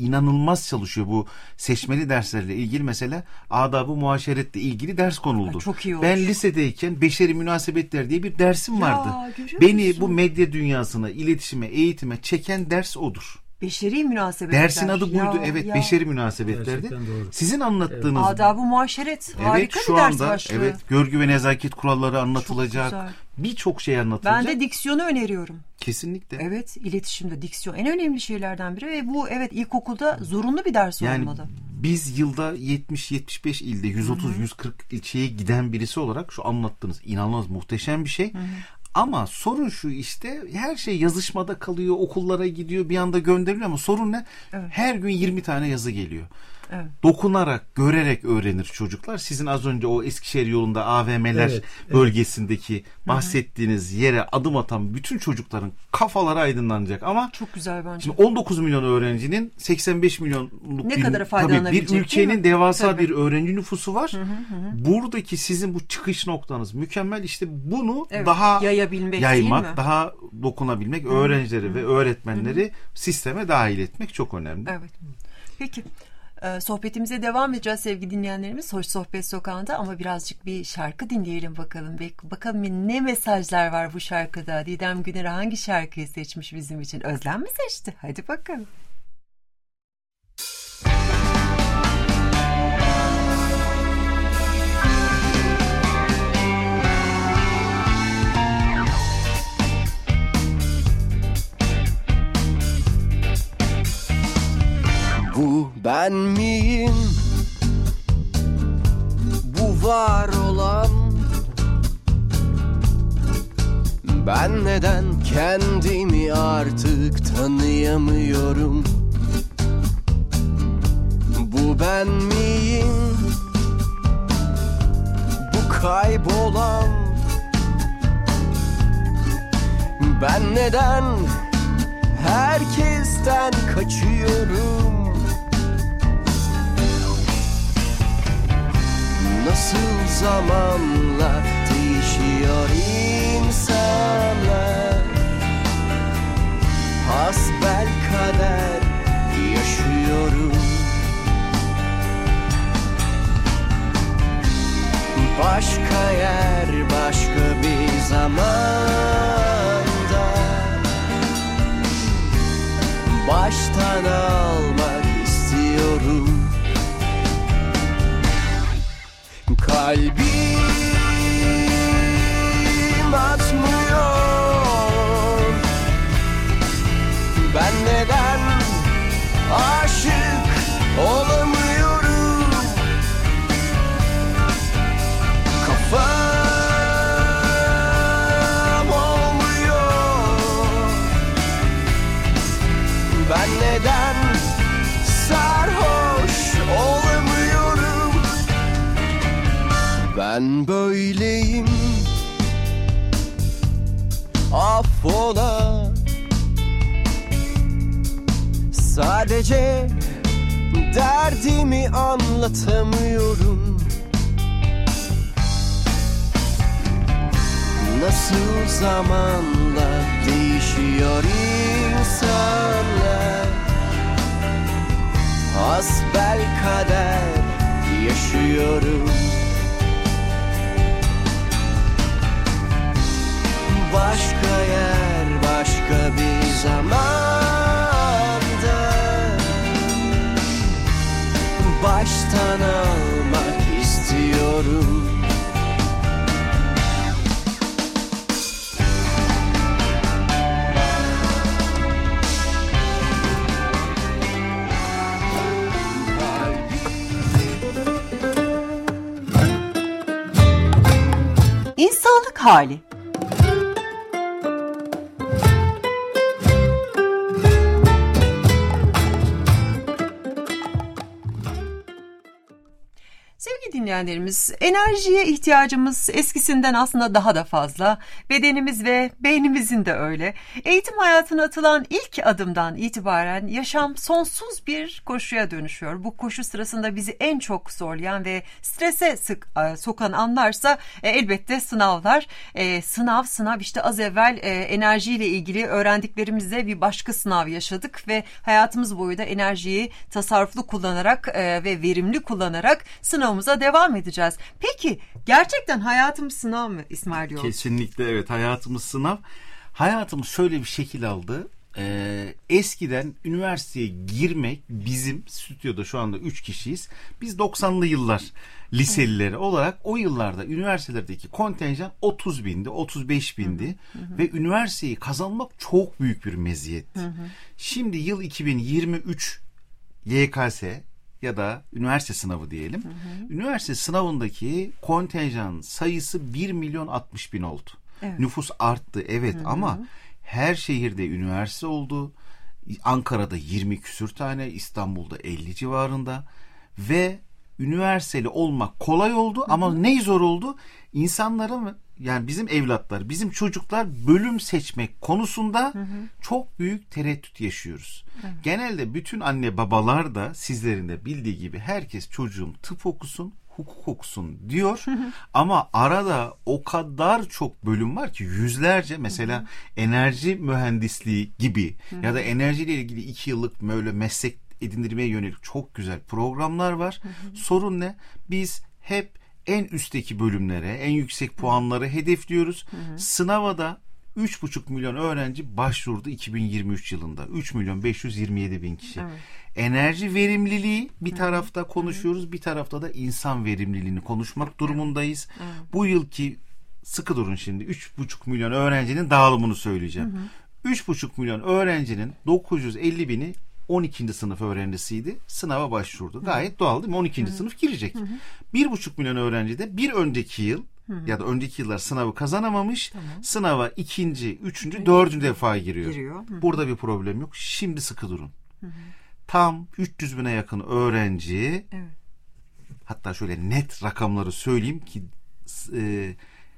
inanılmaz çalışıyor. Bu seçmeli derslerle ilgili mesela adab-ı muaşeretle ilgili ders konuldu. Ha, çok iyi olmuş. Ben lisedeyken beşeri münasebetler diye bir dersim ya, vardı. Beni musun? bu medya dünyasına, iletişime, eğitime çeken ders odur. Beşeri münasebetler. Dersin adı buydu. Ya, evet ya. Beşeri münasebetlerdi. Sizin anlattığınız. Evet. Adab-ı muaşeret. Evet, harika şu bir ders anda, başlığı. Evet, görgü ve nezaket kuralları anlatılacak. Birçok şey anlatılacak. Ben de diksiyonu öneriyorum. Kesinlikle. Evet, iletişimde diksiyon en önemli şeylerden biri ve bu evet ilkokulda zorunlu bir ders yani, olmalı. Biz yılda yetmiş yetmiş beş ilde yüz otuz yüz kırk ilçeye giden birisi olarak şu anlattığınız inanılmaz muhteşem bir şey. Hı hı. Ama sorun şu, işte her şey yazışmada kalıyor, okullara gidiyor, bir anda gönderiliyor ama sorun ne? Evet. Her gün yirmi tane yazı geliyor. Evet. Dokunarak, görerek öğrenir çocuklar. Sizin az önce o Eskişehir yolunda A V M'ler evet, bölgesindeki evet. bahsettiğiniz yere adım atan bütün çocukların kafaları aydınlanacak. Ama çok güzel bence. Şimdi on dokuz milyon öğrencinin seksen beş milyonluk ne bir, kadar faydalanabilecek, tabii bir ülkenin devasa tabii. bir öğrenci nüfusu var. Hı hı hı. Buradaki sizin bu çıkış noktanız mükemmel. İşte bunu evet, daha yayabilmek, yaymak, daha dokunabilmek, hı hı. öğrencileri hı hı. ve öğretmenleri hı hı. sisteme dahil etmek çok önemli. Evet. Peki. Sohbetimize devam edeceğiz sevgili dinleyenlerimiz. Hoş Sohbet Sokağı'nda ama birazcık bir şarkı dinleyelim bakalım. Bakalım ne mesajlar var bu şarkıda. Didem Güner hangi şarkıyı seçmiş bizim için? Özlem mi seçti? Hadi bakalım. Bu ben miyim? Bu var olan. Ben neden kendimi artık tanıyamıyorum? Bu ben miyim? Bu kaybolan. Ben neden herkesten kaçıyorum? Nasıl zamanla değişiyor insanlar, hasbelkader yaşıyorum. Başka yer, başka bir zamanda, baştan almak istiyorum. Kalbim atmıyor. Ben neden aşık olamıyorum? Kafam olmuyor. Ben neden sarhoş olamıyorum? Ben böyleyim, affola. Sadece derdimi anlatamıyorum. Nasıl zamanla değişiyor insanlar, hasbelkader yaşıyorum. Başka yer, başka bir zamanda, baştan almak istiyorum. İnsanlık hali. sevgili dinleyenlerimiz, enerjiye ihtiyacımız eskisinden aslında daha da fazla. Bedenimiz ve beynimizin de öyle. Eğitim hayatına atılan ilk adımdan itibaren yaşam sonsuz bir koşuya dönüşüyor. Bu koşu sırasında bizi en çok zorlayan ve strese sık e, sokan anlarsa e, elbette sınavlar. E, sınav sınav işte az evvel e, enerjiyle ilgili öğrendiklerimizle bir başka sınav yaşadık ve hayatımız boyu da enerjiyi tasarruflu kullanarak e, ve verimli kullanarak sınavımıza devam edeceğiz. Peki gerçekten hayatımız sınav mı İsmail Yolcu? Kesinlikle evet, hayatımız sınav. Hayatımız şöyle bir şekil aldı. Ee, eskiden üniversiteye girmek, bizim stüdyoda şu anda üç kişiyiz. Biz doksanlı yıllar liselileri olarak o yıllarda üniversitelerdeki kontenjan otuz bindi, otuz beş bindi. Hı hı. Ve üniversiteyi kazanmak çok büyük bir meziyetti. Hı hı. Şimdi yıl iki bin yirmi üç Y K S ya da üniversite sınavı diyelim. Hı hı. Üniversite sınavındaki kontenjan sayısı bir milyon altmış bin oldu. Evet. Nüfus arttı evet, hı hı. Ama her şehirde üniversite oldu. Ankara'da yirmi küsür tane, İstanbul'da elli civarında ve üniversiteli olmak kolay oldu, hı hı. Ama ne zor oldu? İnsanların, yani bizim evlatlar, bizim çocuklar bölüm seçmek konusunda, hı hı. çok büyük tereddüt yaşıyoruz. Evet. Genelde bütün anne babalar da sizlerin de bildiği gibi herkes çocuğum tıp okusun, hukuk okusun diyor. Hı hı. Ama arada o kadar çok bölüm var ki yüzlerce, mesela hı hı. enerji mühendisliği gibi, hı hı. ya da enerjiyle ilgili iki yıllık böyle meslek edindirmeye yönelik çok güzel programlar var. Hı hı. Sorun ne? Biz hep en üstteki bölümlere, en yüksek puanları hedefliyoruz. Hı hı. Sınava da üç buçuk milyon öğrenci başvurdu iki bin yirmi üç yılında. üç milyon beş yüz yirmi yedi bin kişi. Evet. Enerji verimliliği bir tarafta konuşuyoruz, hı. bir tarafta da insan verimliliğini konuşmak durumundayız. Evet. Bu yılki, sıkı durun şimdi, üç buçuk milyon öğrencinin dağılımını söyleyeceğim. Hı hı. üç buçuk milyon öğrencinin dokuz yüz elli bini on ikinci sınıf öğrencisiydi. Sınava başvurdu. Gayet doğal değil mi? on ikinci Hı-hı. sınıf girecek. bir buçuk milyon öğrenci de bir önceki yıl, Hı-hı. ya da önceki yıllar sınavı kazanamamış. Tamam. Sınava ikinci, üçüncü, Hı-hı. dördüncü defa giriyor. giriyor. Burada bir problem yok. Şimdi sıkı durun. Hı-hı. Tam üç yüz bine yakın öğrenci, evet. hatta şöyle net rakamları söyleyeyim ki e,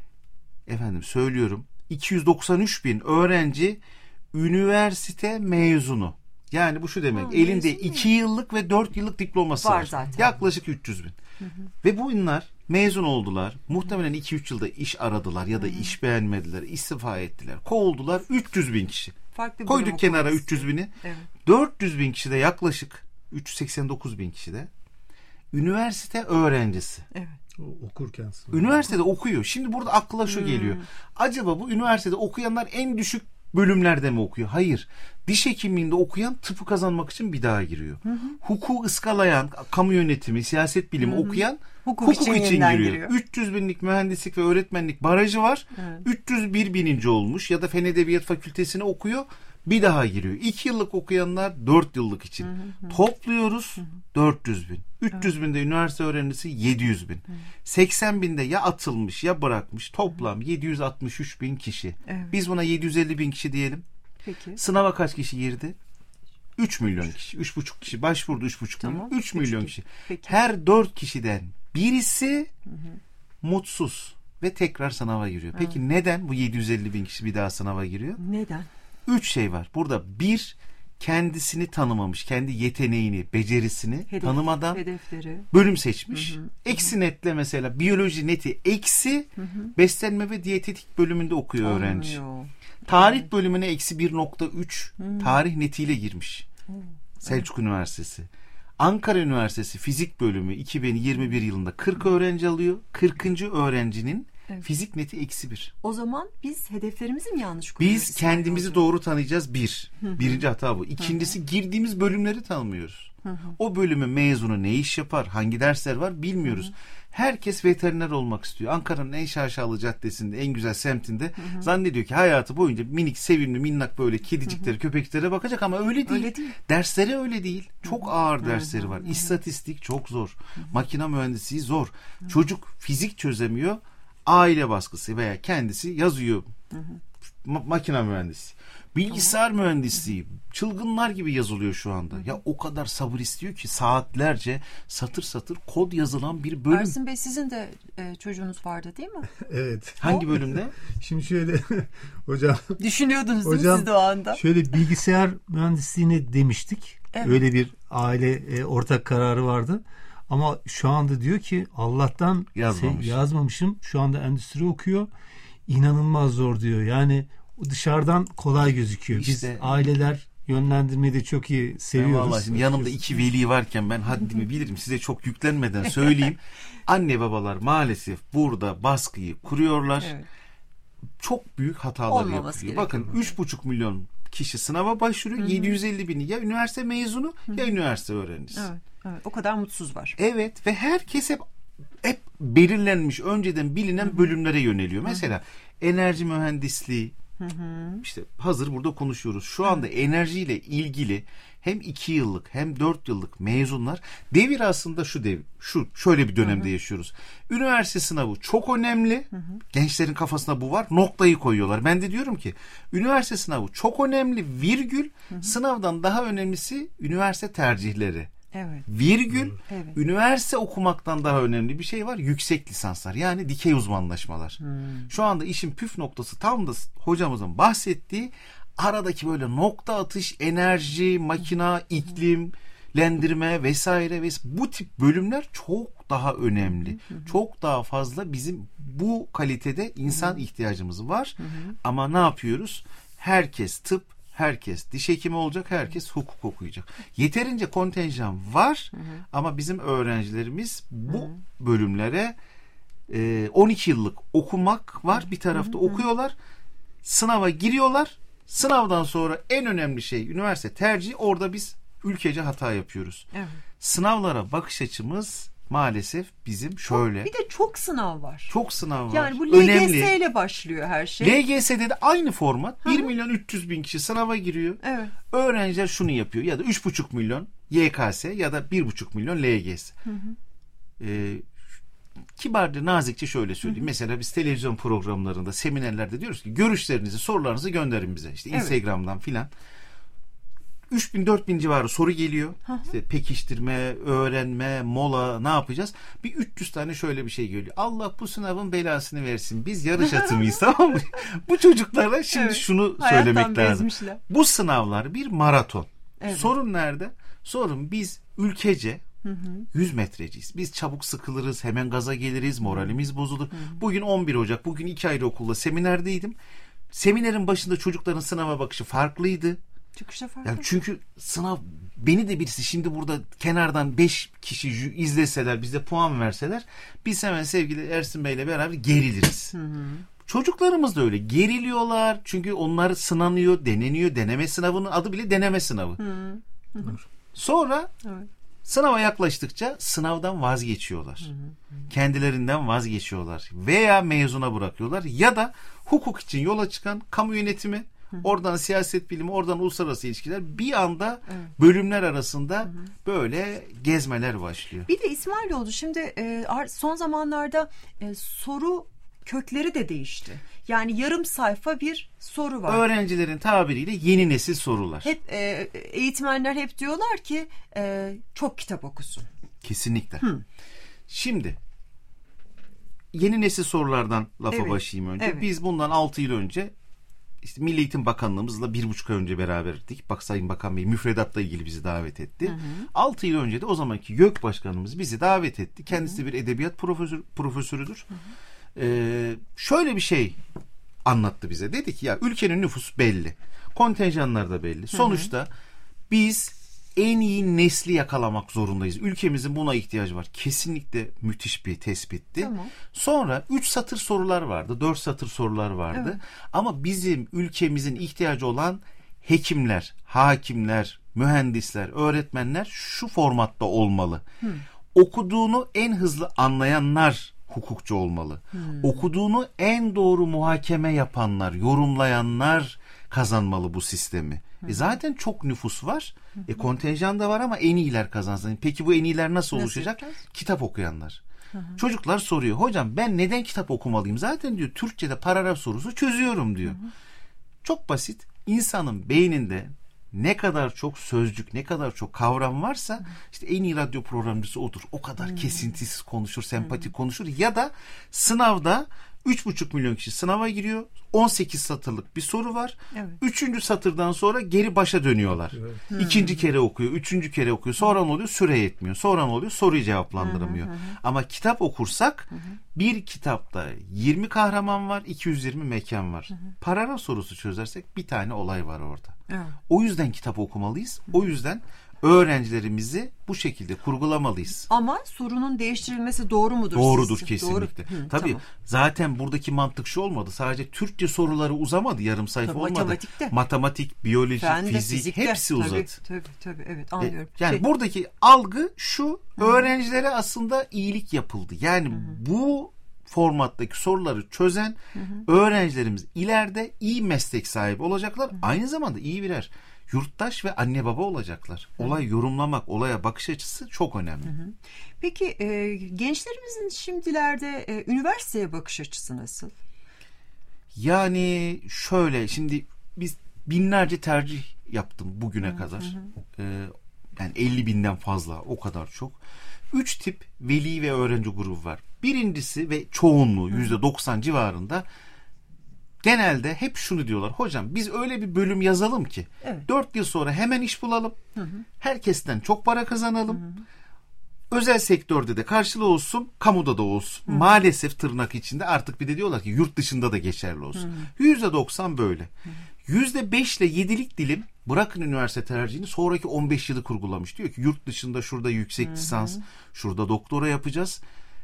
efendim söylüyorum, iki yüz doksan üç bin öğrenci üniversite mezunu. Yani bu şu demek, ha, elinde iki yıllık ve dört yıllık diploması var. var. Zaten. Yaklaşık üç yüz bin. Hı hı. Ve bunlar mezun oldular. Muhtemelen iki üç yılda iş aradılar ya da hı hı. iş beğenmediler, istifa ettiler, kovuldular. üç yüz bin kişi. Farklı koyduk kenara üç yüz bini. Evet. dört yüz bin kişi de, yaklaşık üç yüz seksen dokuz bin kişi de üniversite öğrencisi. Evet. O, okurken. Üniversitede okuyor. Şimdi burada akla şu hmm. geliyor. Acaba bu üniversitede okuyanlar en düşük bölümlerde mi okuyor? Hayır. Diş hekimliğinde okuyan tıpı kazanmak için bir daha giriyor. Hı hı. Hukuku ıskalayan, kamu yönetimi, siyaset bilimi hı hı. okuyan hukuk, hukuk için, için giriyor. giriyor. üç yüz binlik mühendislik ve öğretmenlik barajı var. Evet. üç yüz bir bininci olmuş ya da Fen Edebiyat Fakültesini okuyor. Bir daha giriyor. iki yıllık okuyanlar dört yıllık için. Hı hı. Topluyoruz hı hı. dört yüz bin. üç yüz evet. binde üniversite öğrencisi yedi yüz bin. Hı. seksen binde ya atılmış ya bırakmış. Toplam hı. yedi yüz altmış üç bin kişi. Evet. Biz buna yedi yüz elli bin kişi diyelim. Peki. Sınava kaç kişi girdi? üç milyon kişi. üç buçuk kişi başvurdu, üç buçuk tamam. milyon. üç milyon kişi. Peki. Her dört kişiden birisi hı hı. mutsuz ve tekrar sınava giriyor. Peki evet. neden bu yedi yüz elli bin kişi bir daha sınava giriyor? Neden? Üç şey var. Burada bir, kendisini tanımamış, kendi yeteneğini, becerisini Hedef, tanımadan hedefleri. bölüm seçmiş. Hı hı. Eksi netle, mesela biyoloji neti eksi, hı hı. beslenme ve diyetetik bölümünde okuyor Tanrıyor. öğrenci. Tarih evet. bölümüne eksi bir nokta üç tarih netiyle girmiş. Hı. Selçuk evet. Üniversitesi. Ankara Üniversitesi Fizik bölümü iki bin yirmi bir yılında kırk öğrenci alıyor. kırkıncı öğrencinin evet. fizik neti eksi bir. O zaman biz hedeflerimizi mi yanlış koyuyoruz? Biz kendimizi hocam? doğru tanıyacağız bir. Hı-hı. Birinci hata bu. İkincisi Hı-hı. girdiğimiz bölümleri tanımıyoruz. Hı-hı. O bölümün mezunu ne iş yapar, hangi dersler var bilmiyoruz. Hı-hı. Herkes veteriner olmak istiyor. Ankara'nın en şaşalı caddesinde, en güzel semtinde Hı-hı. zannediyor ki hayatı boyunca minik, sevimli, minnak böyle kediciklere, Hı-hı. köpeklere bakacak ama öyle değil. Öyle değil. Dersleri öyle değil. Çok Hı-hı. ağır Hı-hı. dersleri var. Hı-hı. İstatistik çok zor. Hı-hı. Makine mühendisliği zor. Hı-hı. Çocuk fizik çözemiyor. Aile baskısı veya kendisi yazıyor. Hı hı. ma- makine mühendisi, bilgisayar tamam. mühendisliği çılgınlar gibi yazılıyor şu anda. Ya o kadar sabır istiyor ki saatlerce satır satır kod yazılan bir bölüm. Ersin Bey, sizin de e, çocuğunuz vardı değil mi? Evet. Hangi bölümde? Şimdi şöyle hocam. Düşünüyordunuz hocam, değil mi siz de o anda? Şöyle bilgisayar mühendisliğini demiştik. Evet. Öyle bir aile e, ortak kararı vardı. Ama şu anda diyor ki Allah'tan Yazmamış. yazmamışım. Şu anda endüstri okuyor. İnanılmaz zor diyor. Yani dışarıdan kolay gözüküyor. İşte, biz aileler yönlendirmeyi de çok iyi seviyoruz. Vallahi şimdi yanımda iki veli varken ben haddimi bilirim. Size çok yüklenmeden söyleyeyim. Anne babalar maalesef burada baskıyı kuruyorlar. Evet. Çok büyük hatalar Olmaması yapılıyor. Bakın üç buçuk milyon kişi sınava başvuruyor. Hı-hı. yedi yüz elli bini ya üniversite mezunu Hı-hı. ya üniversite öğrencisi. Evet, evet. O kadar mutsuz var. Evet ve herkes hep hep belirlenmiş, önceden bilinen Hı-hı. bölümlere yöneliyor. Mesela Hı-hı. enerji mühendisliği, Hı-hı. işte hazır burada konuşuyoruz. Şu anda Hı-hı. enerjiyle ilgili hem iki yıllık hem dört yıllık mezunlar, devir aslında şu dev, şu şöyle bir dönemde Hı-hı. yaşıyoruz. Üniversite sınavı çok önemli. Hı-hı. Gençlerin kafasına bu var. Noktayı koyuyorlar. Ben de diyorum ki üniversite sınavı çok önemli. Virgül Hı-hı. sınavdan daha önemlisi üniversite tercihleri. Evet. Virgül evet. üniversite okumaktan daha önemli bir şey var. Yüksek lisanslar, yani dikey uzmanlaşmalar. Hmm. Şu anda işin püf noktası tam da hocamızın bahsettiği aradaki böyle nokta atış, enerji, makina, iklimlendirme vesaire vesaire, bu tip bölümler çok daha önemli. Çok daha fazla bizim bu kalitede insan ihtiyacımız var. Ama ne yapıyoruz? Herkes tıp, herkes diş hekimi olacak, herkes hukuk okuyacak. Yeterince kontenjan var hı hı. ama bizim öğrencilerimiz bu hı hı. bölümlere e, on iki yıllık okumak var. Bir tarafta hı hı. okuyorlar, sınava giriyorlar. Sınavdan sonra en önemli şey üniversite tercihi. Orada biz ülkece hata yapıyoruz. Evet. Sınavlara bakış açımız maalesef bizim şöyle. Bir de çok sınav var. Çok sınav var. Yani bu L G S ile başlıyor her şey. L G S'de de aynı format. bir milyon üç yüz bin kişi sınava giriyor. Evet. Öğrenciler şunu yapıyor. Ya da üç buçuk milyon Y K S ya da bir buçuk milyon L G S. Hı hı. Ee, kibarca, nazikçe şöyle söyleyeyim. Hı hı. Mesela biz televizyon programlarında, seminerlerde diyoruz ki görüşlerinizi, sorularınızı gönderin bize. İşte evet. Instagram'dan filan. üç bin dört bin civarı soru geliyor. Hı hı. İşte pekiştirme, öğrenme, mola, ne yapacağız? Bir üç yüz tane şöyle bir şey geliyor. Allah bu sınavın belasını versin. Biz yarış atı mıyız, tamam mı? Bu çocuklara şimdi evet. şunu Hayattan söylemek lazım. Bezmişler. Bu sınavlar bir maraton. Evet. Sorun nerede? Sorun biz ülkece Hı hı. yüz metreciyiz. Biz çabuk sıkılırız, hemen gaza geliriz, moralimiz bozulur. Hı hı. Bugün on bir Ocak, bugün iki ayrı okulda seminerdeydim. Seminerin başında çocukların sınava bakışı farklıydı. Çıkışta farklı. Yani çünkü sınav, beni de birisi şimdi burada kenardan beş kişi izleseler, bize puan verseler, biz hemen sevgili Ersin Bey'le beraber geriliriz. Hı hı. Çocuklarımız da öyle geriliyorlar çünkü onlar sınanıyor, deneniyor. Deneme sınavının adı bile deneme sınavı. Hı hı. Sonra evet. sınava yaklaştıkça sınavdan vazgeçiyorlar. Hı hı. Kendilerinden vazgeçiyorlar veya mezuna bırakıyorlar ya da hukuk için yola çıkan kamu yönetimi, oradan siyaset bilimi, oradan uluslararası ilişkiler, bir anda evet. bölümler arasında hı hı. böyle gezmeler başlıyor. Bir de İsmailoğlu şimdi e, son zamanlarda e, soru kökleri de değişti. Yani yarım sayfa bir soru var. Öğrencilerin tabiriyle yeni nesil sorular. Hep e, eğitmenler hep diyorlar ki e, çok kitap okusun. Kesinlikle. Hı. Şimdi yeni nesil sorulardan lafa evet. başlayayım önce. Evet. Biz bundan altı yıl önce İşte Milli Eğitim Bakanlığımızla bir buçuk ay önce beraberdik. Bak Sayın Bakan Bey müfredatla ilgili bizi davet etti. Hı hı. Altı yıl önce de o zamanki YÖK Başkanımız bizi davet etti. Kendisi de bir edebiyat profesör, profesörüdür. Hı hı. Ee, şöyle bir şey anlattı bize. Dedi ki ya ülkenin nüfusu belli. Kontenjanlar da belli. Hı hı. Sonuçta biz en iyi nesli yakalamak zorundayız. Ülkemizin buna ihtiyacı var. Kesinlikle müthiş bir tespitti. Tamam. Sonra üç satır sorular vardı. dört satır sorular vardı. Evet. Ama bizim ülkemizin ihtiyacı olan hekimler, hakimler, mühendisler, öğretmenler şu formatta olmalı. Hı. Okuduğunu en hızlı anlayanlar hukukçu olmalı. Hmm. Okuduğunu en doğru muhakeme yapanlar, yorumlayanlar kazanmalı bu sistemi. Hmm. E zaten çok nüfus var. Hmm. E kontenjan da var ama en iyiler kazansın. Peki bu en iyiler nasıl, nasıl oluşacak? Yapacağız? Kitap okuyanlar. Hmm. Çocuklar soruyor. Hocam ben neden kitap okumalıyım? Zaten diyor Türkçe'de paragraf sorusu çözüyorum diyor. Hmm. Çok basit. İnsanın beyninde ne kadar çok sözcük, ne kadar çok kavram varsa işte en iyi radyo programcısı odur. O kadar hmm. kesintisiz konuşur, sempatik hmm. konuşur. Ya da sınavda üç buçuk milyon kişi sınava giriyor. on sekiz satırlık bir soru var. Evet. Üçüncü satırdan sonra geri başa dönüyorlar. Evet. Hmm. İkinci kere okuyor, üçüncü kere okuyor. Sonra ne oluyor? Süre yetmiyor. Sonra ne oluyor? Soruyu cevaplandıramıyor. Hmm. Ama kitap okursak hmm. bir kitapta yirmi kahraman var, iki yüz yirmi mekan var. Hmm. Paragraf sorusu çözersek bir tane olay var orada. Evet. O yüzden kitap okumalıyız. Hmm. O yüzden öğrencilerimizi bu şekilde kurgulamalıyız. Ama sorunun değiştirilmesi doğru mudur? Doğrudur siz? kesinlikle. Doğru. Hı, Tabii tamam. Zaten buradaki mantık şu olmadı. Sadece Türkçe soruları uzamadı. Yarım sayfa tabii, olmadı. Matematikte. Matematik, biyoloji, Fende, fizik fizikte. hepsi tabii, uzadı. Tabii tabii evet anlıyorum. E, yani şey. buradaki algı şu, Hı. öğrencilere aslında iyilik yapıldı. Yani Hı. bu formattaki soruları çözen Hı. öğrencilerimiz ileride iyi meslek sahibi olacaklar. Hı. Aynı zamanda iyi birer yurttaş ve anne baba olacaklar. Olay yorumlamak, olaya bakış açısı çok önemli. Hı hı. Peki e, gençlerimizin şimdilerde e, üniversiteye bakış açısı nasıl? Yani şöyle, şimdi biz binlerce tercih yaptım bugüne hı, kadar. Hı. Ee, yani elli binden fazla, o kadar çok. Üç tip veli ve öğrenci grubu var. Birincisi ve çoğunluğu yüzde doksan civarında genelde hep şunu diyorlar. Hocam biz öyle bir bölüm yazalım ki evet. dört yıl sonra hemen iş bulalım. Hı hı. Herkesten çok para kazanalım. Hı hı. Özel sektörde de karşılığı olsun, kamuda da olsun. Hı hı. Maalesef tırnak içinde artık bir de diyorlar ki yurt dışında da geçerli olsun. yüzde doksan böyle. yüzde beş ile yedilik dilim bırakın üniversite tercihini, sonraki on beş yılı kurgulamış. Diyor ki yurt dışında şurada yüksek hı hı. lisans, şurada doktora yapacağız.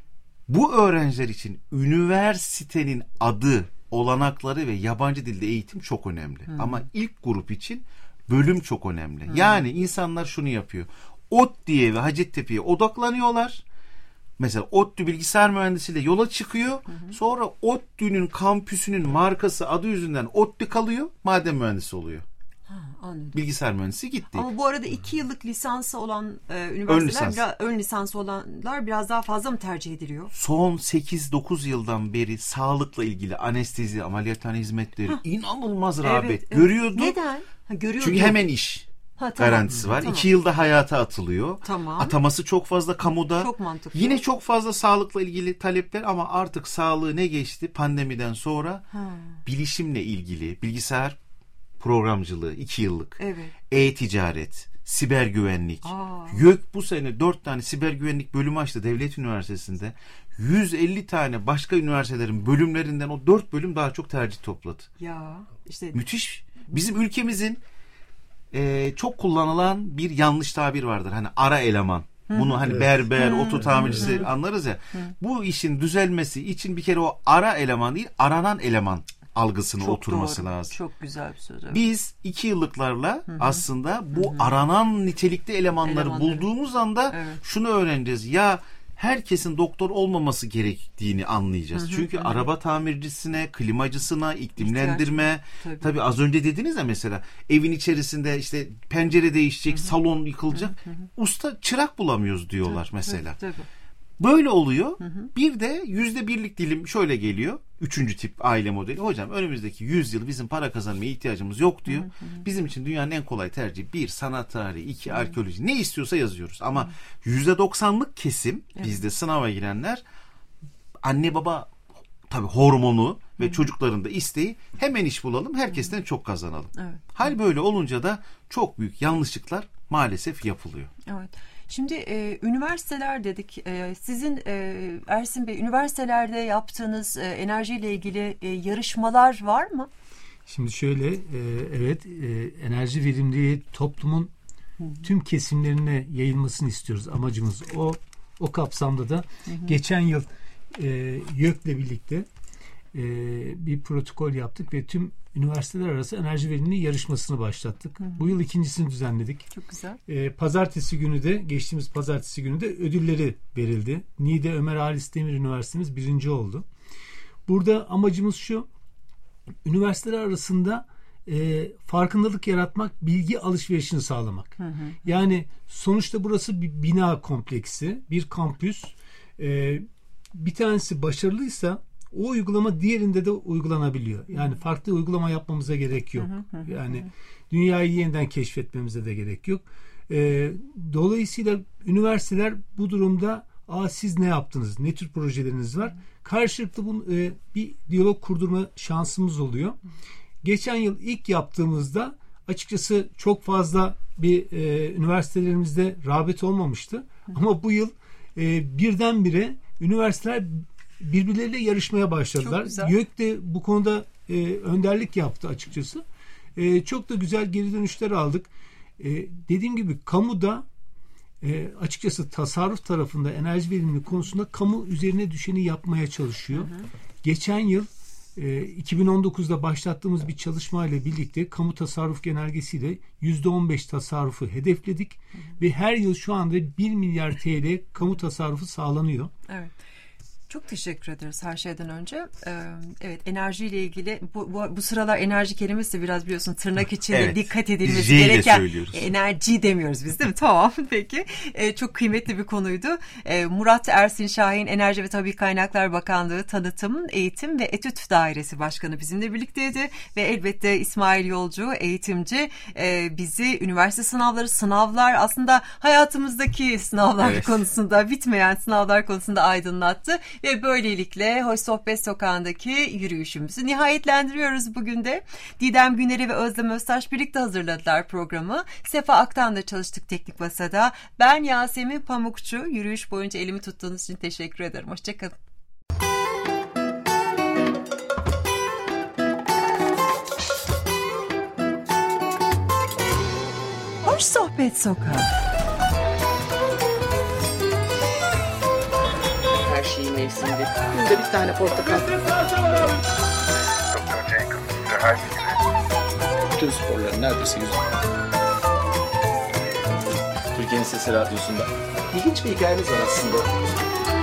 Bu öğrenciler için üniversitenin adı, olanakları ve yabancı dilde eğitim çok önemli. Hmm. Ama ilk grup için bölüm çok önemli. Hmm. Yani insanlar şunu yapıyor. ODTÜ'ye ve Hacettepe'ye odaklanıyorlar. Mesela ODTÜ bilgisayar mühendisiyle yola çıkıyor. Hmm. Sonra ODTÜ'nün kampüsünün markası adı yüzünden ODTÜ kalıyor. Maden mühendisi oluyor. Ha, anladım. Bilgisayar mühendisi gitti. Ama bu arada iki yıllık lisansı olan e, üniversiteler, ön, lisans. biraz, ön lisansı olanlar biraz daha fazla mı tercih ediliyor? Son sekiz dokuz yıldan beri sağlıkla ilgili anestezi, ameliyathane hizmetleri Hah. inanılmaz rağbet evet, görüyordu. Neden? Ha, görüyordu. Çünkü hemen iş ha, tamam. garantisi var. Tamam. İki yılda hayata atılıyor. Tamam. Ataması çok fazla kamuda. Çok mantıklı. Yine çok fazla sağlıkla ilgili talepler ama artık sağlığı ne geçti pandemiden sonra ha. bilişimle ilgili bilgisayar programcılığı iki yıllık, evet. e-ticaret, siber güvenlik. Aa. YÖK bu sene dört tane siber güvenlik bölümü açtı devlet üniversitesinde. yüz elli tane başka üniversitelerin bölümlerinden o dört bölüm daha çok tercih topladı. Ya işte müthiş. Bizim ülkemizin e, çok kullanılan bir yanlış tabir vardır. Hani ara eleman. Bunu hani evet. berber, hmm. oto tamircisi hmm. anlarız ya. Hmm. Bu işin düzelmesi için bir kere o ara eleman değil, aranan eleman algısına çok oturması doğru. lazım. Çok güzel bir söz. Evet. Biz iki yıllıklarla Hı-hı. aslında bu Hı-hı. aranan nitelikli elemanları, elemanları bulduğumuz anda evet. şunu öğreneceğiz. Ya herkesin doktor olmaması gerektiğini anlayacağız. Hı-hı. Çünkü Hı-hı. araba tamircisine, klimacısına, iklimlendirme, tabii. tabii az önce dediniz ya mesela evin içerisinde işte pencere değişecek, Hı-hı. salon yıkılacak. Hı-hı. Usta çırak bulamıyoruz diyorlar tabii, mesela. Tabii, tabii. Böyle oluyor. Hı hı. Bir de yüzde birlik dilim şöyle geliyor. Üçüncü tip aile modeli. Hocam önümüzdeki yüz yıl bizim para kazanmaya ihtiyacımız yok diyor. Hı hı. Bizim için dünyanın en kolay tercihi bir sanat tarihi, iki hı. arkeoloji. Ne istiyorsa yazıyoruz. Ama yüzde doksanlık kesim evet. bizde sınava girenler anne baba tabii hormonu ve hı. çocukların da isteği hemen iş bulalım. Herkesten hı. çok kazanalım. Evet. Hal böyle olunca da çok büyük yanlışlıklar maalesef yapılıyor. Evet. Şimdi e, üniversiteler dedik. E, sizin e, Ersin Bey üniversitelerde yaptığınız e, enerjiyle ilgili e, yarışmalar var mı? Şimdi şöyle e, evet e, enerji verimliliği toplumun hı hı. tüm kesimlerine yayılmasını istiyoruz. Amacımız o. O kapsamda da hı hı. geçen yıl e, YÖK'le birlikte e, bir protokol yaptık ve tüm üniversiteler arası enerji verimliliği yarışmasını başlattık. Hı hı. Bu yıl ikincisini düzenledik. Çok güzel. Ee, pazartesi günü de, geçtiğimiz pazartesi günü de ödülleri verildi. Niğde Ömer Halis Demir Üniversitemiz birinci oldu. Burada amacımız şu, üniversiteler arasında e, farkındalık yaratmak, bilgi alışverişini sağlamak. Hı hı. Yani sonuçta burası bir bina kompleksi, bir kampüs. E, bir tanesi başarılıysa o uygulama diğerinde de uygulanabiliyor. Yani farklı uygulama yapmamıza gerek yok. Yani dünyayı yeniden keşfetmemize de gerek yok. E, dolayısıyla üniversiteler bu durumda Aa, siz ne yaptınız? Ne tür projeleriniz var? Karşılıklı bunu, e, bir diyalog kurdurma şansımız oluyor. Geçen yıl ilk yaptığımızda açıkçası çok fazla bir e, üniversitelerimizde rağbet olmamıştı. Ama bu yıl e, birdenbire üniversiteler birbirleriyle yarışmaya başladılar. YÖK de bu konuda e, önderlik yaptı açıkçası. E, çok da güzel geri dönüşler aldık. E, dediğim gibi kamuda e, açıkçası tasarruf tarafında, enerji verimliliği konusunda kamu üzerine düşeni yapmaya çalışıyor. Hı hı. Geçen yıl e, iki bin on dokuzda başlattığımız bir çalışmayla birlikte kamu tasarruf genelgesiyle yüzde on beş tasarrufu hedefledik. Hı hı. Ve her yıl şu anda bir milyar T L kamu tasarrufu sağlanıyor. Evet. Çok teşekkür ederiz her şeyden önce. Ee, evet, enerjiyle ilgili bu, bu, bu sıralar enerji kelimesi de biraz biliyorsun tırnak içinde evet, dikkat edilmesi gereken. Enerji demiyoruz biz, değil mi? Tamam, peki. Ee, çok kıymetli bir konuydu. Ee, Murat Ersin Şahin, Enerji ve Tabii Kaynaklar Bakanlığı Tanıtım, Eğitim ve Etüt Dairesi Başkanı bizimle birlikteydi. Ve elbette İsmail Yolcu, eğitimci, e, bizi üniversite sınavları, sınavlar, aslında hayatımızdaki sınavlar evet. konusunda, bitmeyen sınavlar konusunda aydınlattı. Ve böylelikle Hoş Sohbet Sokağı'ndaki yürüyüşümüzü nihayetlendiriyoruz bugün de. Didem Güner'i ve Özlem Öztaş birlikte hazırladılar programı. Sefa Aktan'da çalıştık teknik masada. Ben Yasemin Pamukçu. Yürüyüş boyunca elimi tuttuğunuz için teşekkür ederim. Hoşçakalın. Hoş Sohbet Sokağı. Her şeyin mevsiminde. Günde bir tane portakal. Bütün sporların neredeyse yüzü. Türkiye'nin Sesi Radyosu'nda. İlginç bir hikayemiz var aslında.